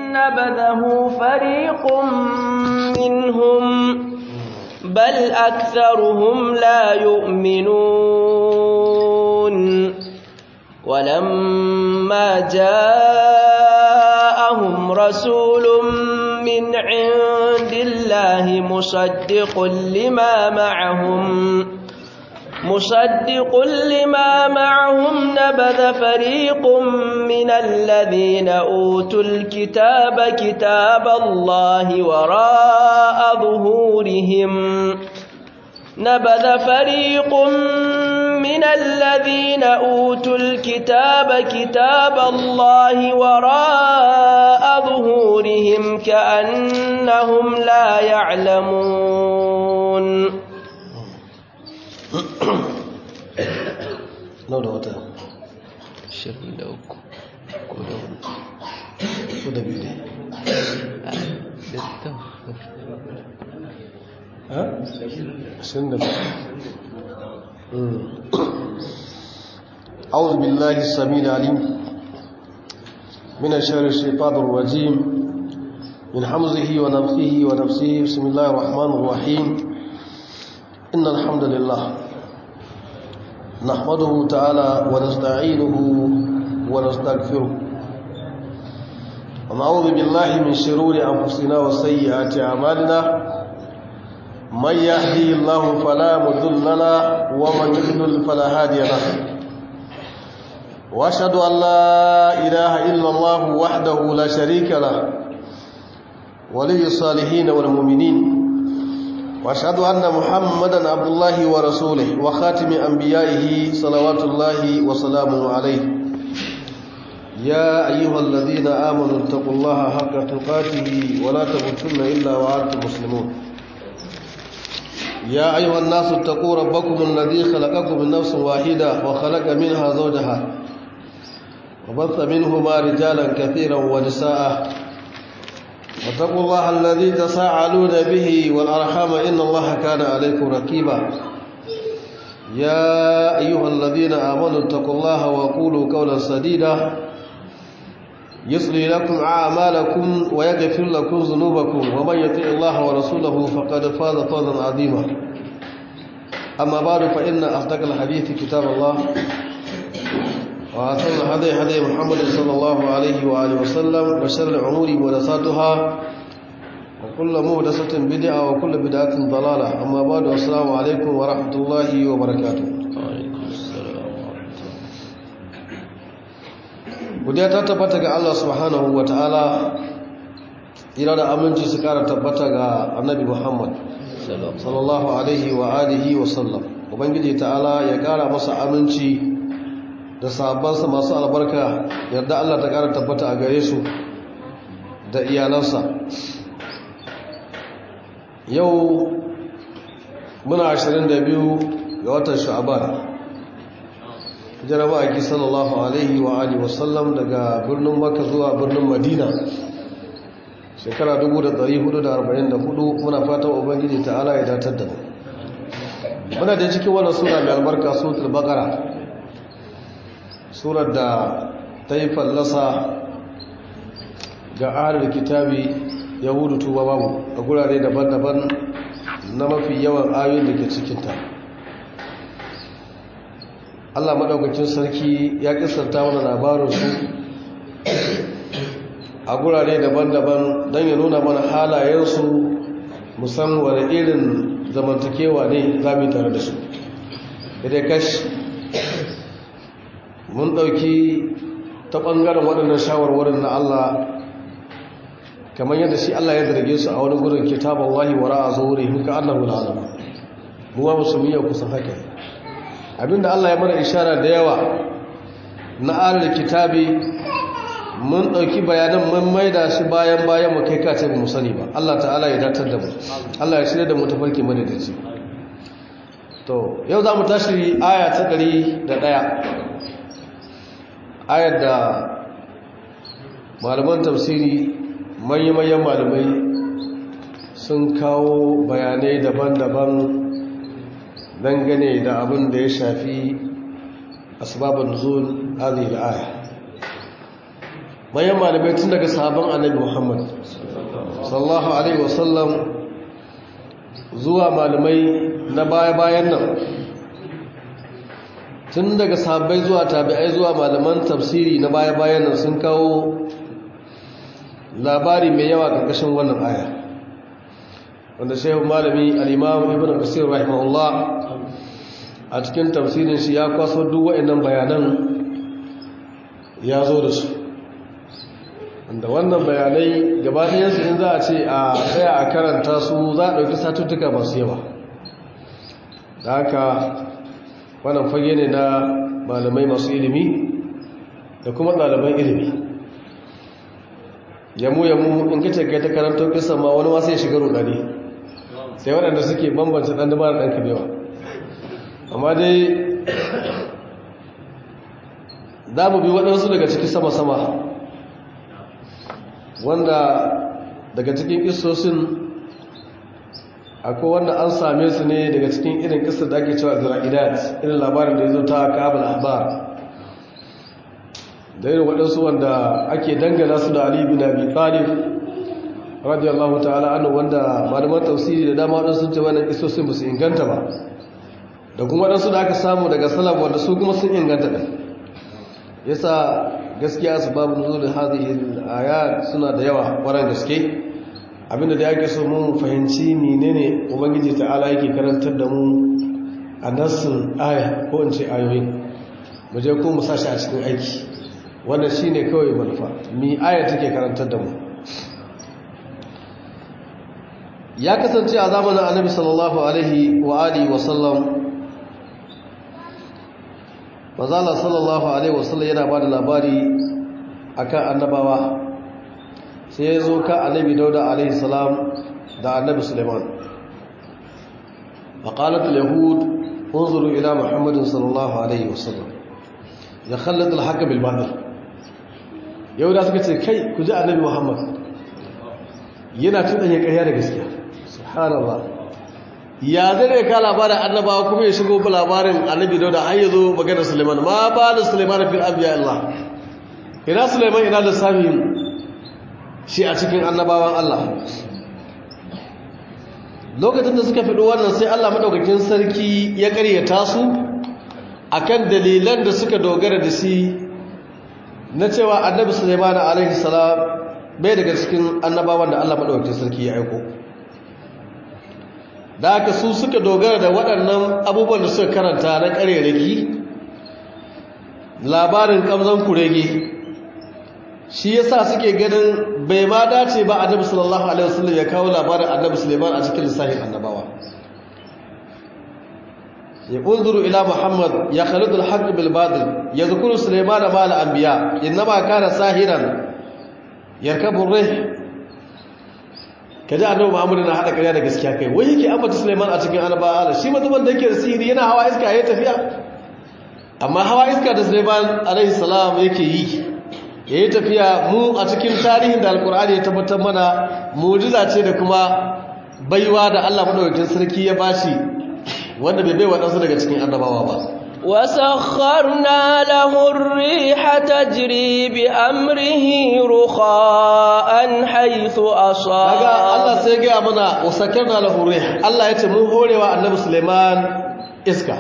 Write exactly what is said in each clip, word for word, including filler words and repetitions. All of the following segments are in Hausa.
نبذه فريق منهم بل أكثرهم لا يؤمنون ولما جاءهم رسول من عند الله مصدق لما معهم مصدق لما معهم نبذ فريق من الذين أوتوا الكتاب كتاب الله وراء ظهورهم نبذ فريق من الذين أوتوا الكتاب كتاب الله وراء ظهورهم كأنهم لا يعلمون نو da wata ashirin da uku ko da wani ko da biyu ne ha? ashirin da biyu أعوذ بالله السميع العليم من الشر الشيطان الرجيم من حمزه ونفخه ونفسه بسم الله الرحمن الرحيم إن الحمد لله نحمده تعالى ونستعينه ونستغفره ونعوذ بالله من شرور أنفسنا وسيئات أعمالنا من يهدي الله فلا مضل له ومن يضلل فلا هادي له وأشهد أن لا إله إلا الله وحده لا شريك له ولي الصالحين والمؤمنين وأشهد أن محمدا عبد الله ورسوله وخاتم أنبيائه صلوات الله وسلامه عليه يا أيها الذين آمنوا اتقوا الله حق تقاته ولا تموتن إلا وأنتم مسلمون يا أيها الناس اتقوا ربكم الذي خلقكم من نفس واحدة وخلق منها زوجها وبث منهما رجالا كثيرا ونساء واتقوا الله الذي تساءلون به والأرحام إن الله كان عليكم رقيبا يا أيها الذين آمنوا اتقوا الله وقولوا قولا سديدا يصلح لكم أعمالكم ويغفر لكم ذنوبكم ومن يطع الله ورسوله فقد فاز فوزا عظيما أما بعد فإن أصدق الحديث كتاب الله وأحسن الهدي هدي محمد صلى الله عليه وآله وسلم وشر الأمور محدثاتها وكل محدثة بدعة وكل بدعة ضلالة أما بعد السلام عليكم ورحمة الله وبركاته. وعليكم السلام ورحمة الله. godiya ta tabbata ga Allah subhanahu wa ta'ala, ira da aminci su kara tabbata ga annabi Muhammad sallallahu alaihi wa alihi wa sallam. Ubangiji ta'ala ya kara masa aminci da sahabbansa masu albarka, yarda Allah ta kara tabbata a gare su da iyalansa. Yau muna ashirin da biyu ga watan Sha'ban, jaraba aki sallallahu alaihi wa alihi wasallam daga birnin Makka zuwa birnin Madina, shekara dubu da dari hudu da arba'in da hudu. Muna fatan ubangiji ta'ala ya datar da mu. Muna da cikin wannan sura mai albarka, suratul Baqara, surar da ta yi fallasa ga ahlul kitabi yahudu tuba babu a gurare daban-daban na mafi yawan ayoyin da ke cikinta. Allah maɗaukacin sarki ya kisarta mana labarinsu a gurare daban-daban don ya nuna mana halayensu, musamman wani irin zamantakewa ne za mu tare da su. idai kashi mun ɗauki ta ɓangaren waɗannan shawarwarin na Allah, kamar yadda shi Allah ya zarge su a wani gurin kitabun wahi wa ra'a zuhuri muka annahu al'alama. muwa musulmi yau kusan haka abinda Allah ya mana ishara da yawa na alal kitabi mun ɗauki bayanan mun maida shi bayan bayan mu kai kace ba mu sani ba. Allah ta'ala ya datar da mu, Allah ya shirya da mu tafarki mana da ci. To yau za mu tashi aya ta ɗari da ɗaya, ayar da malaman tafsiri manya-manyan malamai sun kawo bayanai daban-daban dangane da abin da ya shafi asbabun nuzul hadhihi al-aya. bayan malamai tun daga sahabban annabi Muhammad sallallahu alaihi wasallam zuwa malamai na baya-bayan nan, tun daga sahabbai zuwa tabi'ai zuwa malaman tafsiri na baya-bayan nan sun kawo labari mai yawa ƙarƙashin wannan aya, wanda shehu malami al-imam ibn Kathir rahimahullah a cikin tafsirin shi ya kwaso duk waɗannan bayanan ya zo da su, wanda wannan bayanai gabaɗayansu in za a ce a tsaya a karanta su za a ɗauki satuttuka masu yawa. Da haka wannan fage ne na malamai masu ilimi da kuma ɗaliban ilimi. yamu-yamu in kace kai ta karanto kisan ma wani ma sai shiga rudani, sai waɗanda suke bambance ɗan dama da ɗan kabewa. Amma dai za mu bi waɗansu daga ciki sama-sama, wanda daga cikin kisosin akwai wanda an same su ne daga cikin irin kisar da ake cewa zira'idat, irin labarin da ya zo ta kabul ahbar, da irin waɗansu wanda ake dangana su da Ali bin Abi Talib radiyallahu ta'ala anhu, wanda malaman tafsiri da dama waɗansu sun ce wannan kisosin ba su inganta ba, da kuma waɗansu da aka samu daga salaf wanda su kuma sun inganta ɗin. Yasa gaskiya su babu nuzul hadhihi al-ayat suna da yawa ƙwarar gaske. Abinda da yake so mun fahimci menene ubangiji ta'ala yake karantar da mu a nassin aya ko in ce ayoyin, mu je ko mu sashi a cikin aiki. Wannan shine kawai manufa, mi aya take karantar da mu. Ya kasance a zamanin Annabi sallallahu alaihi wa alihi wa sallam, Manzala sallallahu alaihi wa sallam yana bada labari akan annabawa, sai ya zo ka Annabi Dauda alaihi salam da Annabi Sulaiman. Faqalat al-yahud unzuru ila Muhammadin sallallahu alaihi wa sallam yakhallat al-haqq bil batil. Yahuda suka ce kai ku ji Annabi Muhammad yana tudanya ƙarya da gaskiya. Subhanallah, ya zai ka labarin annabawa kuma ya shigo labarin Annabi Dauda har yazo maganar Sulaiman. Ma ba da Sulaiman fil anbiya Allah, ina Sulaiman ina da samin shi a cikin annabawan Allah. Lokacin da suka fido wannan sai Allah madaukakin sarki ya ƙaryata su akan dalilan da suka dogara da shi na cewa Annabi Sulaiman alaihi salam bai daga cikin annabawan da Allah madaukakin sarki ya aiko. Da haka su suka dogara da waɗannan abubuwan da suka karanta na ƙarerake, labarin ƙamzan kurege, shi yasa suke ganin bai ma dace ba Annabi sallallahu alaihi wasallam ya kawo labarin Annabi Sulaiman a cikin lissafin annabawa. Ya unzuru ila Muhammad ya khalidu al-haqq bil batil yadhkuru Sulaiman ma al-anbiya inma kana sahiran yarkabu ar-rih. Kaji Annabi Muhammad na hada ƙarya da gaskiya kai, wai yake ambata Sulaiman a cikin annabawa, shi mutumin da yake da sihiri yana hawa iska yayin tafiya. Amma hawa iska da Sulaiman alaihi salam yake yi yayin tafiya, mu a cikin tarihin da Alkur'ani ya tabbatar mana mu'jiza ce da kuma baiwa da Allah madaukakin sarki ya bashi, wanda bai baiwa dan su daga cikin annabawa ba. وسخرنا له الريح تجري بأمره رخاء حيث أصاب. kaga Allah sai ga mana wasakarna lahu rih, Allah yace mun horewa Annabi Sulaiman iska,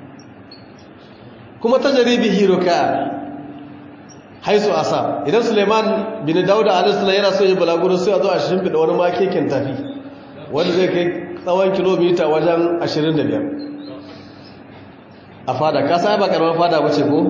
kuma tajri bihi ruka haisu asab. Idan Sulaiman bin Dauda alaihi salam yana so ya balaguro sai a zo a shimfida wani makekin tafi wanda zai kai tsawon kilomita wajen ashirin da biyar a fada. Ka sai ba karamar fada bace ko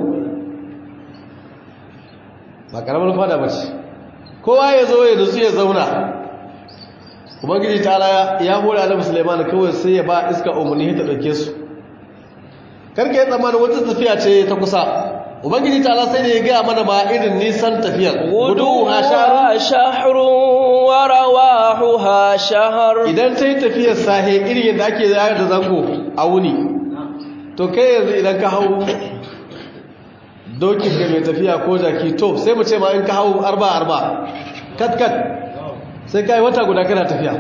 ba karamar fada bace, kowa ya zo ya nutsu ya zauna. Ubangiji ta ya hore Annabi Sulaiman kawai sai ya ba iska umarni ta dauke su. Karke tsammanin wata tafiya ce ta kusa, Ubangiji ta sai da ya gaya mana ma irin nisan tafiyar. guduha shahrun wa rawahuha shahr. Idan ta yi tafiyar sahe irin yadda ake zaya da zango a wuni, to kai yanzu idan ka hau dokin ga mai tafiya ko jaki, to sai mu ce ma in ka hau arba arba kat-kat sai ka yi wata guda kana tafiya.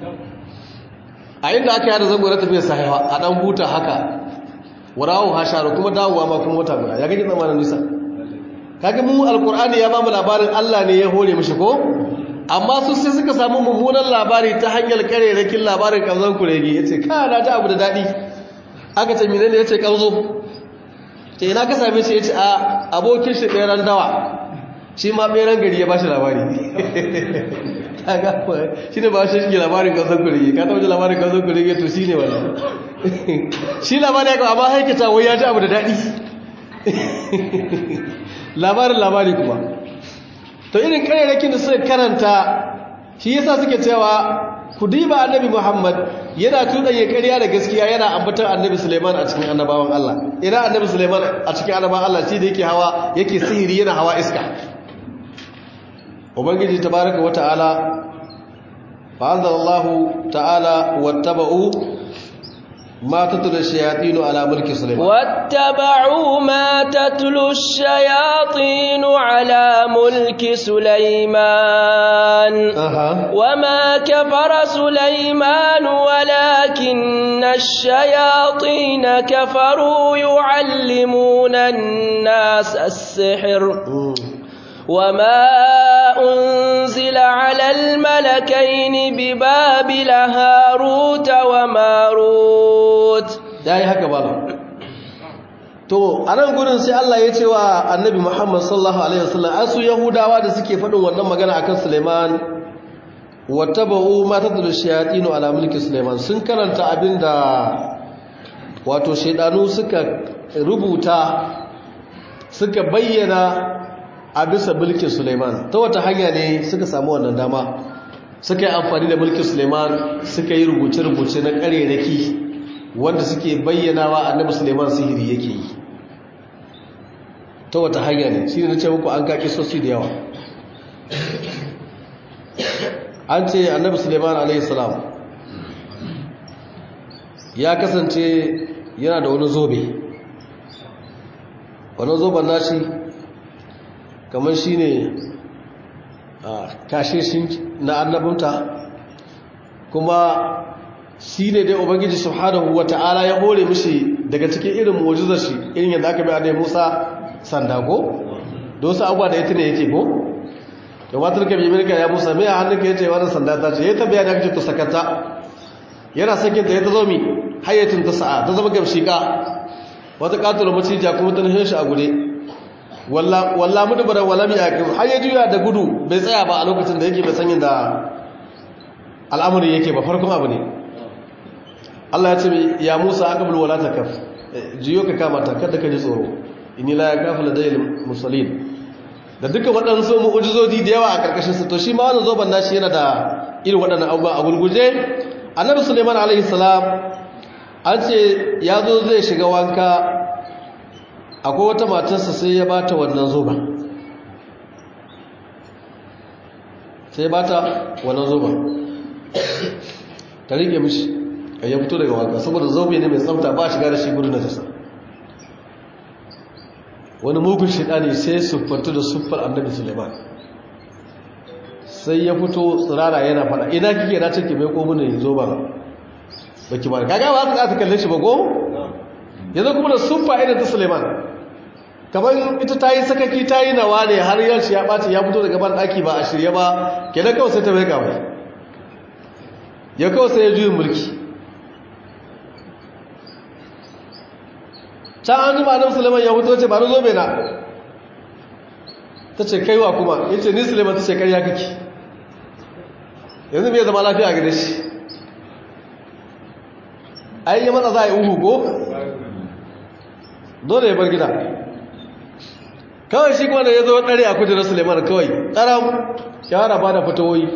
A inda aka yada zango na tafiyar sahewa a ɗan huta haka, warawo hasharu kuma dawowa ma kuma wata guda, ya gaji tsamanin nisa. kaga mu alqur'ani ya ba mu labarin Allah ne ya hore mishi ko amma su sai suka samu mummunan labari ta hanyar karerakin labarin kanzon kurege yace ka na ta abu da dadi aka ce menene yace kanzo ce ina ka same shi yace a abokin shi beran dawa shi ma beran gari ya bashi labari kaga shi ne ba shi shi labarin kanzon kurege ka taɓa labarin kanzon kurege to shi ne wannan shi labarin ya amma haikata wai ya ji abu da dadi labarin labari kuma to irin karerakin da suka karanta shi yasa suke cewa ku diba annabi Muhammad yana tudanye ƙarya da gaskiya yana ambatar annabi Sulaiman a cikin annabawan Allah ina annabi Sulaiman a cikin annabawan Allah shi da yake hawa yake sihiri yana hawa iska ubangiji tabaaraka wa ta'ala fa anzalallahu ta'ala wattaba'u ما تتلو الشياطين على ملك سليمان واتبعوا ما تتلو الشياطين على ملك سليمان أه. وما كفر سليمان ولكن الشياطين كفروا يعلمون الناس السحر م. وما أنزل على الملكين ببابل هاروت وماروت dai haka bala to anan gurin sai Allah ya ce wa annabi Muhammad sallallahu alaihi wasallam asu yahudawa da suke fadin wannan magana akan Sulaiman wattaba'u ma tadlu shayatin ala mulki Sulaiman sun karanta abinda wato shedanu suka rubuta suka bayyana a bisa mulkin Suleiman ta wata hanya ne suka samu wannan dama suka yi amfani da mulkin Suleiman suka yi rubuce-rubuce na ƙarerake wanda suke bayyanawa annabi Suleiman sihiri yake yi ta wata hanya ne shi ne na ce muku an kaki sosai da yawa an ce annabi Suleiman alaihissalam ya kasance yana da wani zobe wani zoben nashi kamar shi ne kashe shi na annabinta kuma shi ne dai ubangiji subhanahu wa ta'ala ya hore mishi daga cikin irin mu'jizar shi irin yadda aka bai annabi Musa sanda ko don su abuwa da yake ne yake ko to matar ka bibi ka ya Musa me a hannunka yace wannan sanda ta ce yayi ta bayani aka ce to sakata yana sakin ta ya zo mi hayatin ta sa'a ta zama gamshika wata katura macija kuma ta nishin shi a gude walla mudubara wala mi yaqim har ya juya da gudu bai tsaya ba a lokacin da yake bai san yadda al'amari yake ba farkon abu ne Allah ya ce ya Musa aqbal wala takaf jiyo ka kama ta kada ka ji tsoro inni la yaqafu ladayil musallin da duka waɗansu mu'ujizoji da yawa a karkashin su to shi ma wannan zoban nashi yana da irin waɗannan abubuwa a gurguje annabi Sulaiman alaihi salam an ce ya zo zai shiga wanka akwai wata matarsa sai ya bata wannan zoben sai ya bata wannan zoben ta rike mishi a ya fito daga wanka saboda zobe ne mai tsafta ba shiga da shi gudu na tasa wani mugun shaidani sai siffantu da siffar annabi Suleiman sai ya fito tsirara yana fada ina kike na cike mai komunan zoben baki ba kaga ba ka ta kalle shi ba go yanzu kuma da siffa irin ta Suleiman kamar ita ta yi sakaki ta yi nawa ne har yarci ya ɓaci ya fito daga ban ɗaki ba a shirye ba kenan kawai sai ta mai kawai ya kawai sai ya juyin mulki can an jima nan Suleiman ya fito ce ba na zobe na ta ce kaiwa kuma ya ce ni Suleiman ta ce karya kake yanzu mai zama lafiya a gida shi ai yi matsa za a yi uhu ko dole ya bar gida kawai shi kuma da ya zo ɗari a kujerar Suleiman kawai ɗaram shahara ba da fatawoyi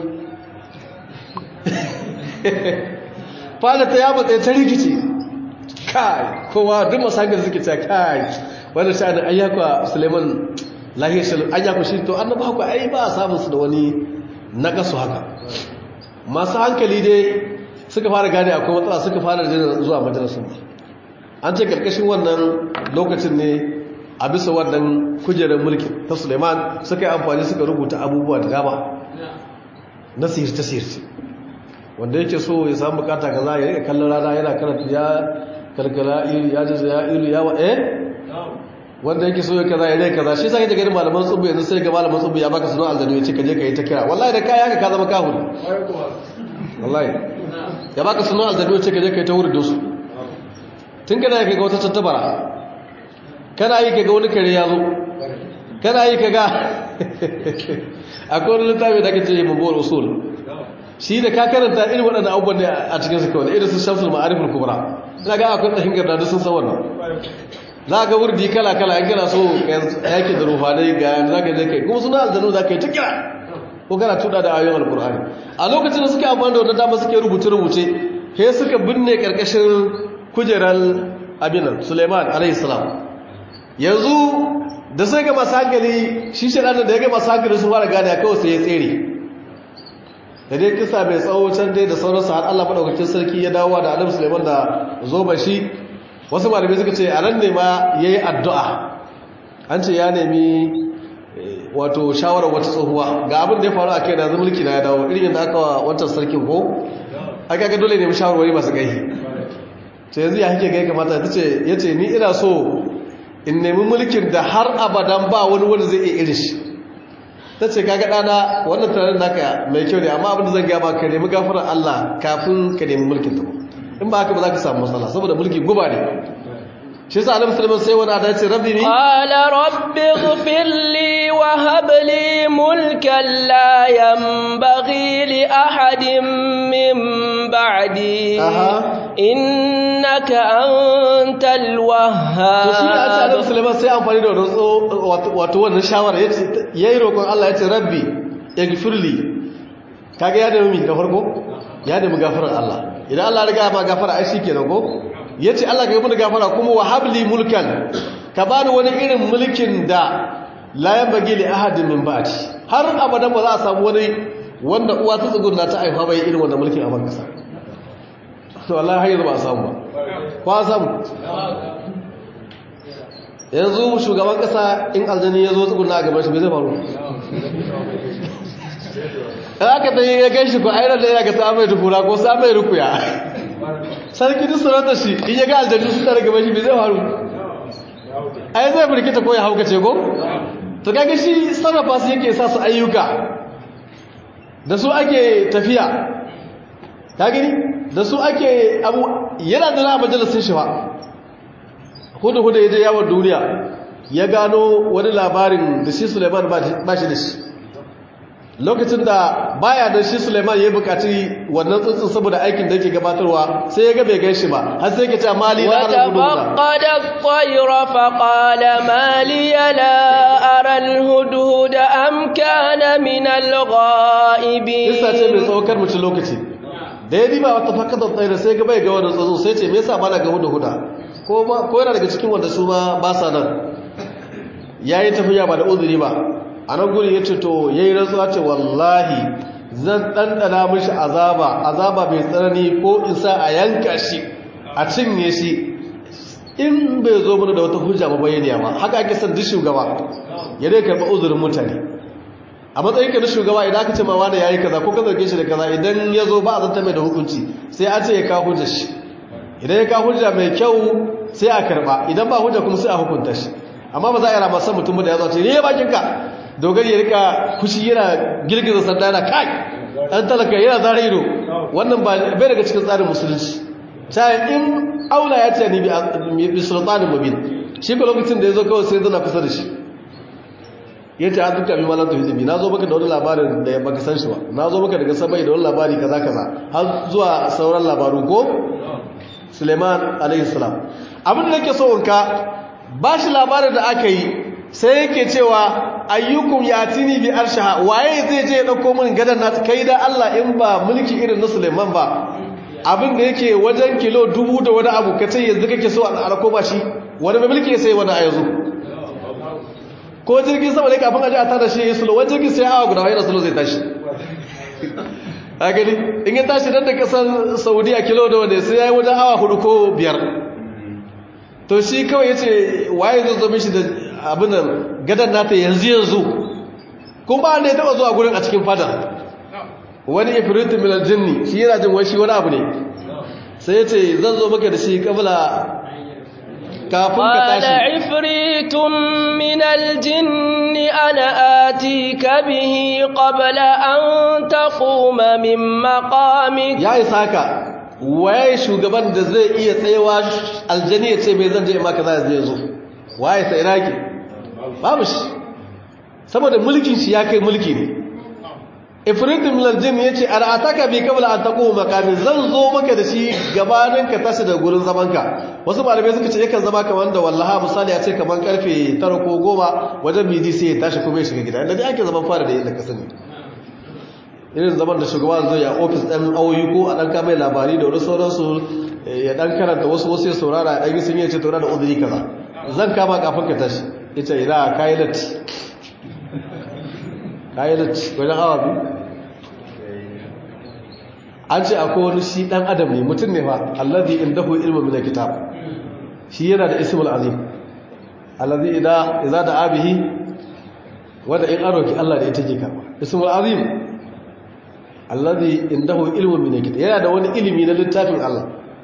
fada ta ya matsaye ta rikici kai kowa duk masu hankali suke ce kai wanda sha'anin ayyakwa Suleiman lahiyar shi ayyakwa shi to annaba haka ai ba a samun su da wani nakasu haka masu hankali dai suka fara gane akwai matsala suka fara da zuwa majalisun an ce karkashin wannan lokacin ne a bisa wannan kujerar mulkin ta Suleiman suka yi amfani suka rubuta abubuwa da dama na sihirce-sihirce wanda yake so ya samu bukata kaza ya rika kallon rana yana karanta ya kalkala ilu ya jaza ya ilu ya wa eh wanda yake so ya kaza ya rai kaza shi sai ka ga malaman tsubu yanzu sai ga malaman tsubu ya baka sunan aljanu ya ce ka je ka yi ta kira wallahi da kai haka ka zama kahuri wallahi ya baka sunan aljanu ya ce ka je ka yi ta wurin dosu tun kana yi ka ga wata tattabara kana yi ka ga wani kare ya zo kana yi ka ga akwai wani littafi da aka ce mabuwar usul shi da ka karanta irin waɗannan abubuwan ne a cikin su kawai irin su shamsul ma'arifin kubra za ga akwai tsahin garda sun san wannan za ga wurdi kala kala in kana so yake da ruhanai ga yanzu za ka je kai kuma suna aljanu za ka yi ta kira ko kana tuda da ayoyin alkur'ani a lokacin da suke amfani da wannan dama suke rubuce rubuce he suka binne karkashin kujerar abinan suleiman alayhi salam yanzu da sai ga masu hankali shi shi ɗanar da ya ga masu hankali sun fara gane kawai sai ya tsere da dai kisa mai tsawo can dai da sauransu har Allah maɗaukakin sarki ya dawowa da Adam Suleiman da zoba shi wasu malamai suka ce a nan ne ma ya yi addu'a an ce ya nemi wato shawarar wata tsohuwa ga abin da ya faru a kai na zama mulki na ya dawo irin yadda aka wa wancan sarkin ko aka ga dole nemi shawarwari masu gaihi ce yanzu ya hake gai kamata ta ce ya ce ni ina so in nemi mulkin da har abadan ba wani wanda zai iya irin shi ta ce kaga ɗana wannan tunanin naka mai kyau ne amma abinda zan gaba ka nemi gafarar Allah kafin ka nemi mulkin ta in ba haka ba za ka samu matsala saboda mulki guba ne shi sa annabi sallallahu alaihi wasallam sai wani ada ce rabbi ni qala rabbi ighfir li wa hab li mulkan la yanbaghi li ahadin min ba'di innaka antal wahhab to shi annabi sallallahu alaihi wasallam sai amfani da wannan wato wannan shawara yace yayi roƙon Allah yace rabbi ighfir li kaga ya da mu da farko ya da mu gafarar Allah idan Allah ya riga ma gafara ai shikenan ko yace Allah ka yi mun gafara kuma wa habli mulkan ka bani wani irin mulkin da la yanbaghi li ahadin min ba'di har abadan ba za a samu wani wanda uwa ta tsugunna ta aifa bai irin wannan mulkin a bankasa to wallahi har yanzu ba a samu ba ko a samu yanzu shugaban kasa in aljani ya zo tsugunna a gaban shi bai zai faru aka ta yi ya gan shi ko ainihin da ya ga ta mai tukura ko sa mai rukuya sarki duk sarauta shi in ya ga aljannu su tare gaban shi bai zai faru ai zai firgita ko ya haukace ko to kaga shi sarrafa su yake sa su ayyuka da su ake tafiya ka gani da su ake abu yana da na majalisun shi ba hudu hudu ya je yawon duniya ya gano wani labarin da shi Suleiman ba shi da shi lokacin da baya da shi Suleiman ya bukaci wannan tsuntsun saboda aikin da yake gabatarwa sai ya ga bai ganshi ba har sai yake cewa mali la ara al-hudud وتفقد الطير فقال ما لي لا أرى الهدهد أم كان من الغائبين isa ce mai tsawakar mutum lokaci da ya diba wata fakadar tsayar sai ga bai ga wannan tsuntsun sai ce me yasa ba na ga hudu huda ko ko yana daga cikin wanda su ma ba sa nan yayi tafiya ba da uzuri ba a nan guri ya ce to ya yi rantsuwa ce wallahi zan ɗanɗana mashi azaba azaba mai tsanani ko in sa a yanka shi a cinye shi in bai zo mana da wata hujja mabayaniya ba haka ake son duk shugaba ya dai karɓi uzurin mutane a matsayin ka na shugaba idan aka ce ma wani ya yi kaza ko ka zarge shi da kaza idan ya zo ba a zanta mai da hukunci sai a ce ya kawo hujja shi idan ya kawo hujja mai kyau sai a karɓa idan ba hujja kuma sai a hukunta shi amma ba za a yi rama san mutum da ya zo ce ne ya bakinka dogari ya rika kushi yana girgiza sanda yana kai ɗan talaka yana zara ido wannan bai daga cikin tsarin musulunci sai in aula ya ce ni bi sultanin mubin shi ko lokacin da ya zo kawai sai zana kusa da shi ya ce an duka bi malam tuhizibi na zo maka da wani labarin da ya baka san shi ba na zo maka daga sabai da wani labari kaza kaza har zuwa sauran labaru ko Suleiman alaihi salam abin da nake so in ka ba shi labarin da aka yi sai yake cewa ayyukum yatini bi arshaha waye zai je ya dauko min gadan na kai da Allah in ba mulki irin na Suleiman ba abin da yake wajen kilo dubu da wani abu kace yanzu kake so a arko ba shi wani mai mulki sai wani a yanzu ko jirgin sama ne kafin aje a tada shi sulo wani jirgin sai awa guda yana sulo zai tashi a gani in ya tashi dan da kasar Saudiya kilo da wanda sai yayi wajen awa hudu ko biyar to shi kawai yace waye zai zo mishi da abin da gadan nata yanzu yanzu kun ba ne taba zuwa gurin a cikin fada wani ifritu min aljinni shi yana jin wai shi wani abu ne sai yace zan zo maka da shi kabla kafin ka قال tashi عفريت من الجن أنا آتيك به قبل أن تقوم من مقامك ya isa haka waye shugaban da zai iya tsayawa aljani ya ce mai zan je in maka zai zo waye sai iraki babu shi saboda mulkin shi ya kai mulki ne ifritin min aljin yace ara'ataka bi qabla an taqum maqami zan zo maka da shi gabanin ka tashi da gurin zaman ka wasu malamai suka ce yakan zama kamar da wallaha misali ya ce kamar karfe tara ko goma wajen midi sai ya tashi kuma ya shiga gida inda dai ake zaman fara da yadda ka sani irin zaman da shugaba zai a ofis ɗan auyi ko a ɗan kamai labari da wani sauransu ya ɗan karanta wasu wasu ya saurara a ɗan sun yi ce taura da uzuri kaza zan kama kafin ka tashi ya ce ina kayilat kayilat wajen awa biyu an ce akwai wani shi ɗan adam ne mutum ne fa allazi indahu ilmu min alkitab shi yana da ismul azim allazi idza idza da abihi wanda in an roki Allah da ita ke karba ismul azim allazi indahu ilmu min alkitab yana da wani ilimi na littafin Allah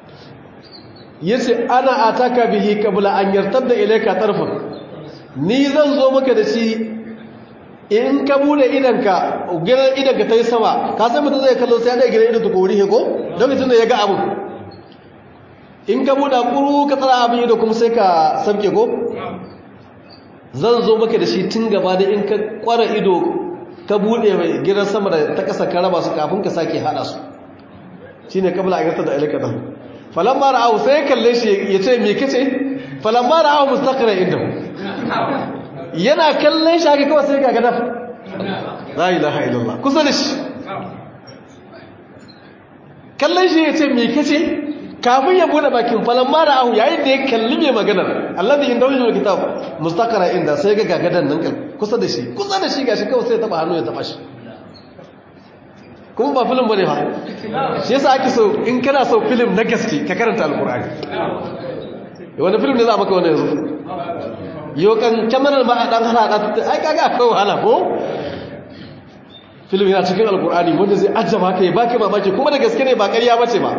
yace ana ataka bihi qabla an yartadda ilayka tarfuk ni zan zo maka da shi in ka bude idanka gidan idanka tayi sama ka san mutum zai kallo sai ya da gidan idan ta kori he ko lokacin da ya ga abu in ka bude kuru ka tsara abin ido kuma sai ka sabke ko zan zo maka da shi tun gaba da in ka kwara ido ka bude gidan sama da ta kasa ka raba su kafin ka sake hada su shine kabla ayyata da ilaka da falamma ra'ahu sai kalle shi yace me kace falamma ra'ahu mustaqira indahu yana kallon shi haka kawai sai ga gadaf la ilaha illallah kusa da shi kallon shi yace me kace kafin ya bude bakin falamma ra'ahu yayin da ya kalli mai maganar alladhi indahu kitab mustaqira inda sai ga gagadan nan kusa da shi kusa da shi gashi kawai sai ya taba hannu ya taba shi kuma ba film bane ba shi yasa ake so in kana so film na gaske ka karanta alqur'ani wani film ne za maka wani yanzu yau kan kamarar ma a dan hana ai kaga akwai wahala ko film yana cikin alqur'ani wanda zai ajjaba ka ya baka mamaki kuma da gaske ne ba ƙarya bace ba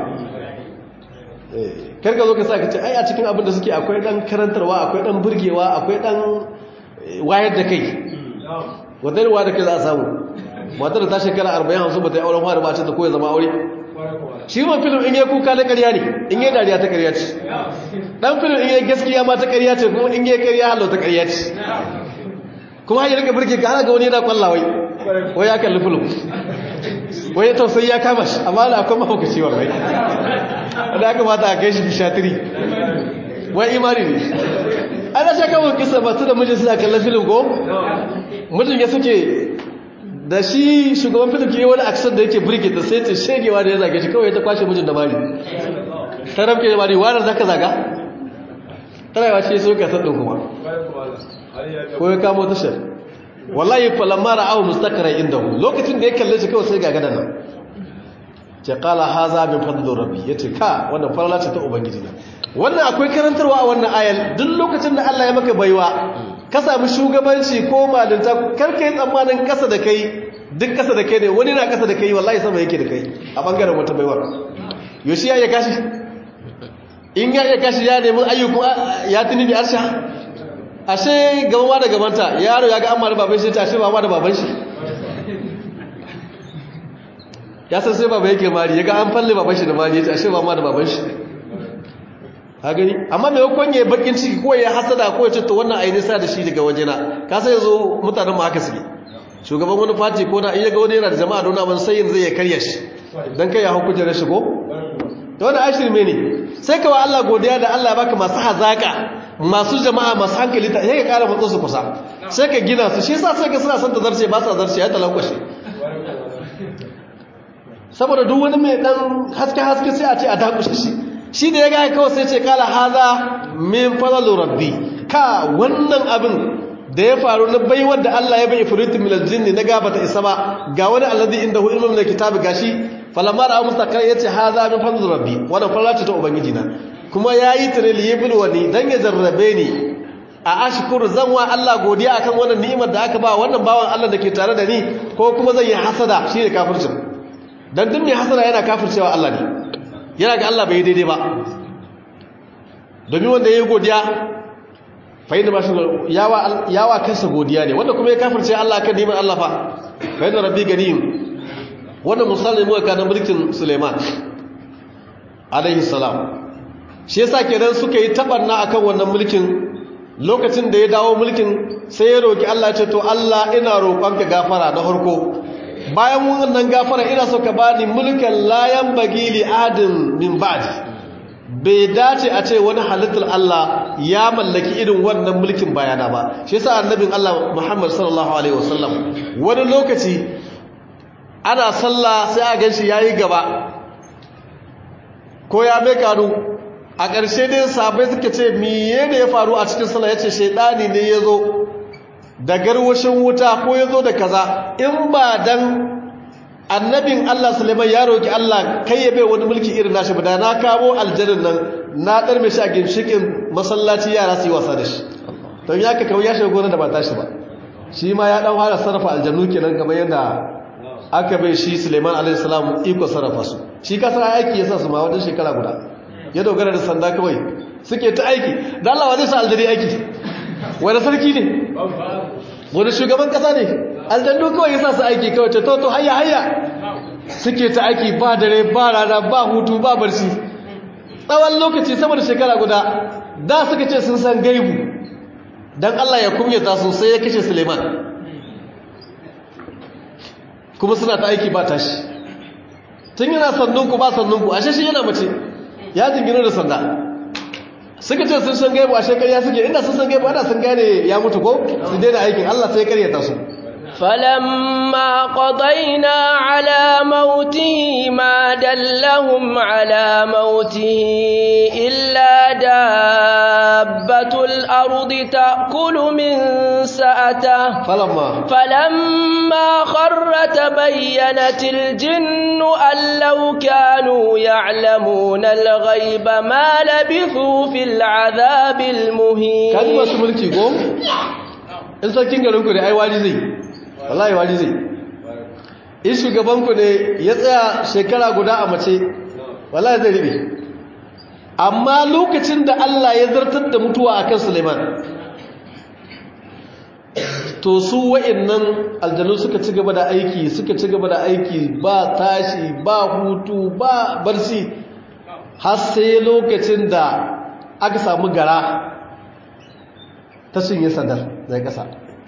karka zo ka sa ka ce ai a cikin abin da suke akwai dan karantarwa akwai dan burgewa akwai dan wayar da kai wadda wa da kai za a samu matar da ta shekara arba'in hamsin ba ta yi auren fara ba ce ta koya zama aure shi ma filin in yi kuka na ƙarya ne in yi dariya ta ƙarya ce ɗan filin in yi gaskiya ma ta ƙarya ce kuma in yi ƙarya hallo ta ƙarya ce kuma hanyar rika birke ka ana ga wani yana kwalla wai wai ya kalli filin wai tausayi ya kama shi amma da akwai mahaukaci wa wai da aka mata a kai shi bishatiri wai imani ne ana shakamun kisa masu da mijin suna kallon filin ko mijin ya suke da shi shugaban filin ke yi wani aksar da yake birge ta sai ce shegewa da ya zage shi kawai ta kwashe mijin da mari ta rafke da mari wadar zaka zaga tarawa ce so ka sadin kuma ko ya kamo tashar wallahi falamma ra'ahu mustaqra indahu lokacin da ya kalle shi kawai sai ga gadan nan ce qala haza min fadli rabbi yace ka wannan farala ce ta ubangiji na wannan akwai karantarwa a wannan ayal duk lokacin da Allah ya maka baiwa ka sami shugabanci ko malinta karka yi tsammanin kasa da kai duk kasa da kai ne wani na kasa da kai wallahi sama yake da kai a bangaren wata baiwar yoshi ya iya kashi in ya iya kashi ya nemi ayyuku ya tuni bi arsha ashe gaba da gabanta yaro ya ga amma da baban shi ta ashe ba ma da baban shi ya san sai baba yake mari ya ga an falle baban shi da mari ya ce ashe ba ma da baban shi ha gani amma mai yakon ya bakin ciki ko ya hasada ko ya ce to wannan aini sa da shi daga wajena ka sai yazo mutanen mu haka suke shugaban wani party ko da in ya ga wani yana da jama'a don abin sai yanzu ya karya shi dan kai ya hau kujerar shi ko to wannan ashir me ne sai ka wa Allah godiya da Allah ya baka masu hazaka masu jama'a masu hankali ta sai ka kara matsa su kusa sai ka gina su shi yasa sai ka suna son ta zarce ba sa zarce ya talankwashe saboda duk wani mai dan haske haske sai a ce a dakushe shi shi da ya gaya kawai sai ce kala haza min falalu rabbi ka wannan abin da ya faru na baiwar da Allah ya bai ifritu min aljinni na gaba ta isa ba ga wani alladhi indahu ilmu min alkitabi gashi falamma ra'a mustaqar yace haza min falalu rabbi wannan falala ce ta ubangiji na kuma yayi tiril yibul wani dan ya jarrabe ni a ashkuru zanwa Allah godiya akan wannan ni'imar da aka ba wannan bawan Allah da ke tare da ni ko kuma zan yi hasada shine kafircin dan duk mai hasada yana kafircewa Allah ne yana ga Allah bai daidai ba domin wanda ya yi godiya fa'ida ba shi yawa yawa kansa godiya ne wanda kuma ya kafirce Allah kan neman Allah fa fa'ida rabbi ganiyim wanda musalli mu ka da mulkin Suleiman alaihi salam shi yasa kenan suka yi tabarna akan wannan mulkin lokacin da ya dawo mulkin sai ya roki Allah ce to Allah ina roƙonka gafara na farko bayan wannan gafara ina so ka bani mulkan layan bagili adin min ba'di bai dace a ce wani halittar Allah ya mallaki irin wannan mulkin bayana ba shi yasa annabin Allah Muhammad sallallahu alaihi wasallam wani lokaci ana sallah sai a ganshi yayi gaba ko ya bai karu a ƙarshe dai sabai suka ce miye ne ya faru a cikin sallah yace shaydani ne yazo da garwashin wuta ko yazo da kaza in ba dan annabin Allah Suleiman ya roki Allah kai ya bai wani mulki irin nashi ba da na kamo aljannin nan na darme shi a ginshikin masallaci yara su yi wasa da shi don ya ka kawo ya shiga gonar da ba tashi ba shi ma ya dan fara sarrafa aljannu kenan kamar yadda aka bai shi Suleiman alaihi salam iko sarrafa su shi kasar aiki yasa su ma wajen shekara guda ya dogara da sanda kawai suke ta aiki da Allah wa zai sa aljari aiki wani sarki ne wani shugaban kasa ne aljannu kawai ya sa su aiki kawai ta toto hayya hayya suke ta aiki ba dare ba rana ba hutu ba barci tsawon lokaci sama da shekara guda da suka ce sun san gaibu don Allah ya kumyata su sai ya kashe Suleiman kuma suna ta aiki ba tashi tun yana sannunku ba sannunku ashe shi yana mace ya jingino da sanda suka ce sun san gaibu a shekar ya suke inda sun san gaibu ana sun gane ya mutu ko su daina aikin Allah sai karyata su فلما قضينا على موته ما دلهم على موته إلا دابة الأرض تأكل من سأته فلما فلما خر تبينت الجن أن لو كانوا يعلمون الغيب ما لبثوا في العذاب المهين كان ما سملكي قوم إن ساكين قالوا لي أي واجي زي wallahi waji zai in shugabanku ne ya tsaya shekara guda a mace wallahi zai ribe amma lokacin da Allah ya zartar da mutuwa akan Suleiman to su wa'annan aljanu suka ci gaba da aiki suka ci gaba da aiki ba tashi ba hutu ba barci har sai lokacin da aka samu gara ta cinye sandar daga ƙasa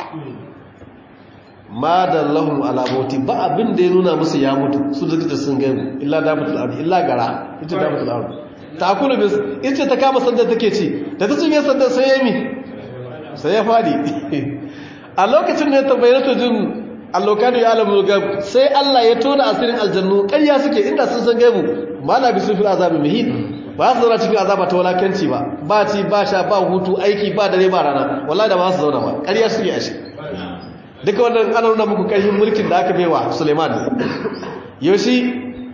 ma da lahum alamoti ba abin da ya nuna musu ya mutu su da sun gaibu illa dabatul ardi illa gara ita dabatul ardi ta kula bis ita ta kama sandar take ci da ta cinye sandar sai ya mi sai ya fadi a lokacin da ya tabbayyana to jin allokanu ya alamu gab sai Allah ya tona asirin aljannu ƙarya suke inda sun san gaibu ma la bisu fil azabi muhin ba su zauna cikin azaba ta walakanci ba ba ci ba sha ba hutu aiki ba dare ba rana wallahi da ba su zauna ba ƙarya suke ashe duka wannan ana nuna muku ƙarfin mulkin da aka baiwa Suleiman ne yoshi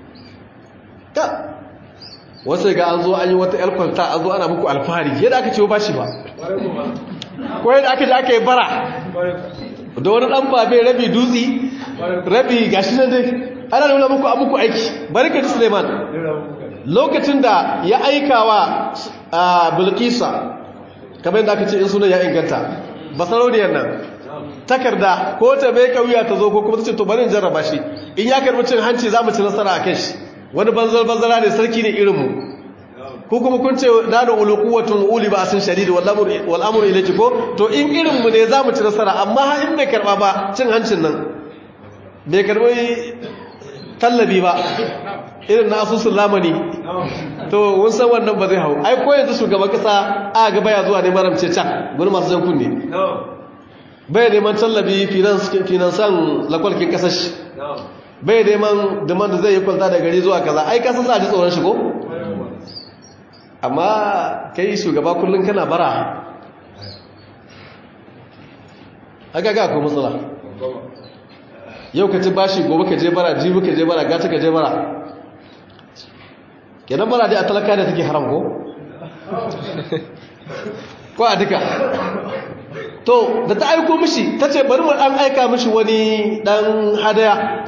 ta wasu ga an zo an yi wata elkwalta an zo ana muku alfahari yadda aka ce ba shi ba ko yadda aka ji aka yi bara da wani ɗan babe rabi dutse rabi gashi nan dai ana nuna muku a muku aiki barka da Suleiman lokacin da ya aikawa a Bilkisa kamar yadda aka ce in suna ya inganta basarauniyar nan takarda ko ta bai kauya ta zo ko kuma ta ce to bari in jarraba shi in ya karbi cin hanci za mu ci nasara a kai shi wani banzar banzara ne sarki ne irinmu ko kuma kun ce na da ulukuwatun uli ba sun shadidi wal amru ilayki ko to in irinmu ne za mu ci nasara amma in bai karba ba cin hancin nan bai karbi tallabi ba irin na asusun lamani to mun san wannan ba zai hau ai ko yanzu shugaban kasa a ga baya zuwa ne maramce can gurin masu jan kunne bai neman tallabi finansan lakwalkin kasar shi bai neman daman da zai yi kwalta da gari zuwa kaza ai kasar sa ji tsoron shigo amma kai shugaba kullum kana bara haka ga ko matsala yau ka ci bashi gobe ka je bara jibi ka je bara gata ka je bara kenan bara dai a talaka da take haram ko ko a duka to da ta aiko mishi ta ce bari mu dan aika mishi wani dan hadaya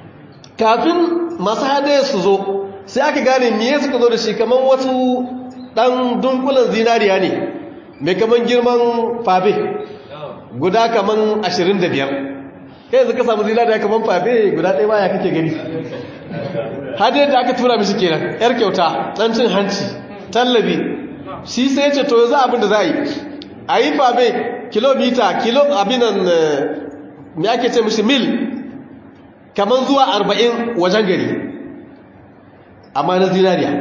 kafin masu hadaya su zo sai aka gane me suka zo da shi kaman wasu ɗan dunkulan zinariya ne mai kaman girman fabe guda kaman ashirin da biyar kai yanzu ka samu zinariya kaman fabe guda ɗaya baya kake gani hadin da aka tura mishi kenan yar kyauta ɗan cin hanci tallabi shi sai ya ce to yanzu abin da za a yi a yi fabe kilomita kilo abinan me ake ce mishi mil kaman zuwa arba'in wajen gari amma na zinariya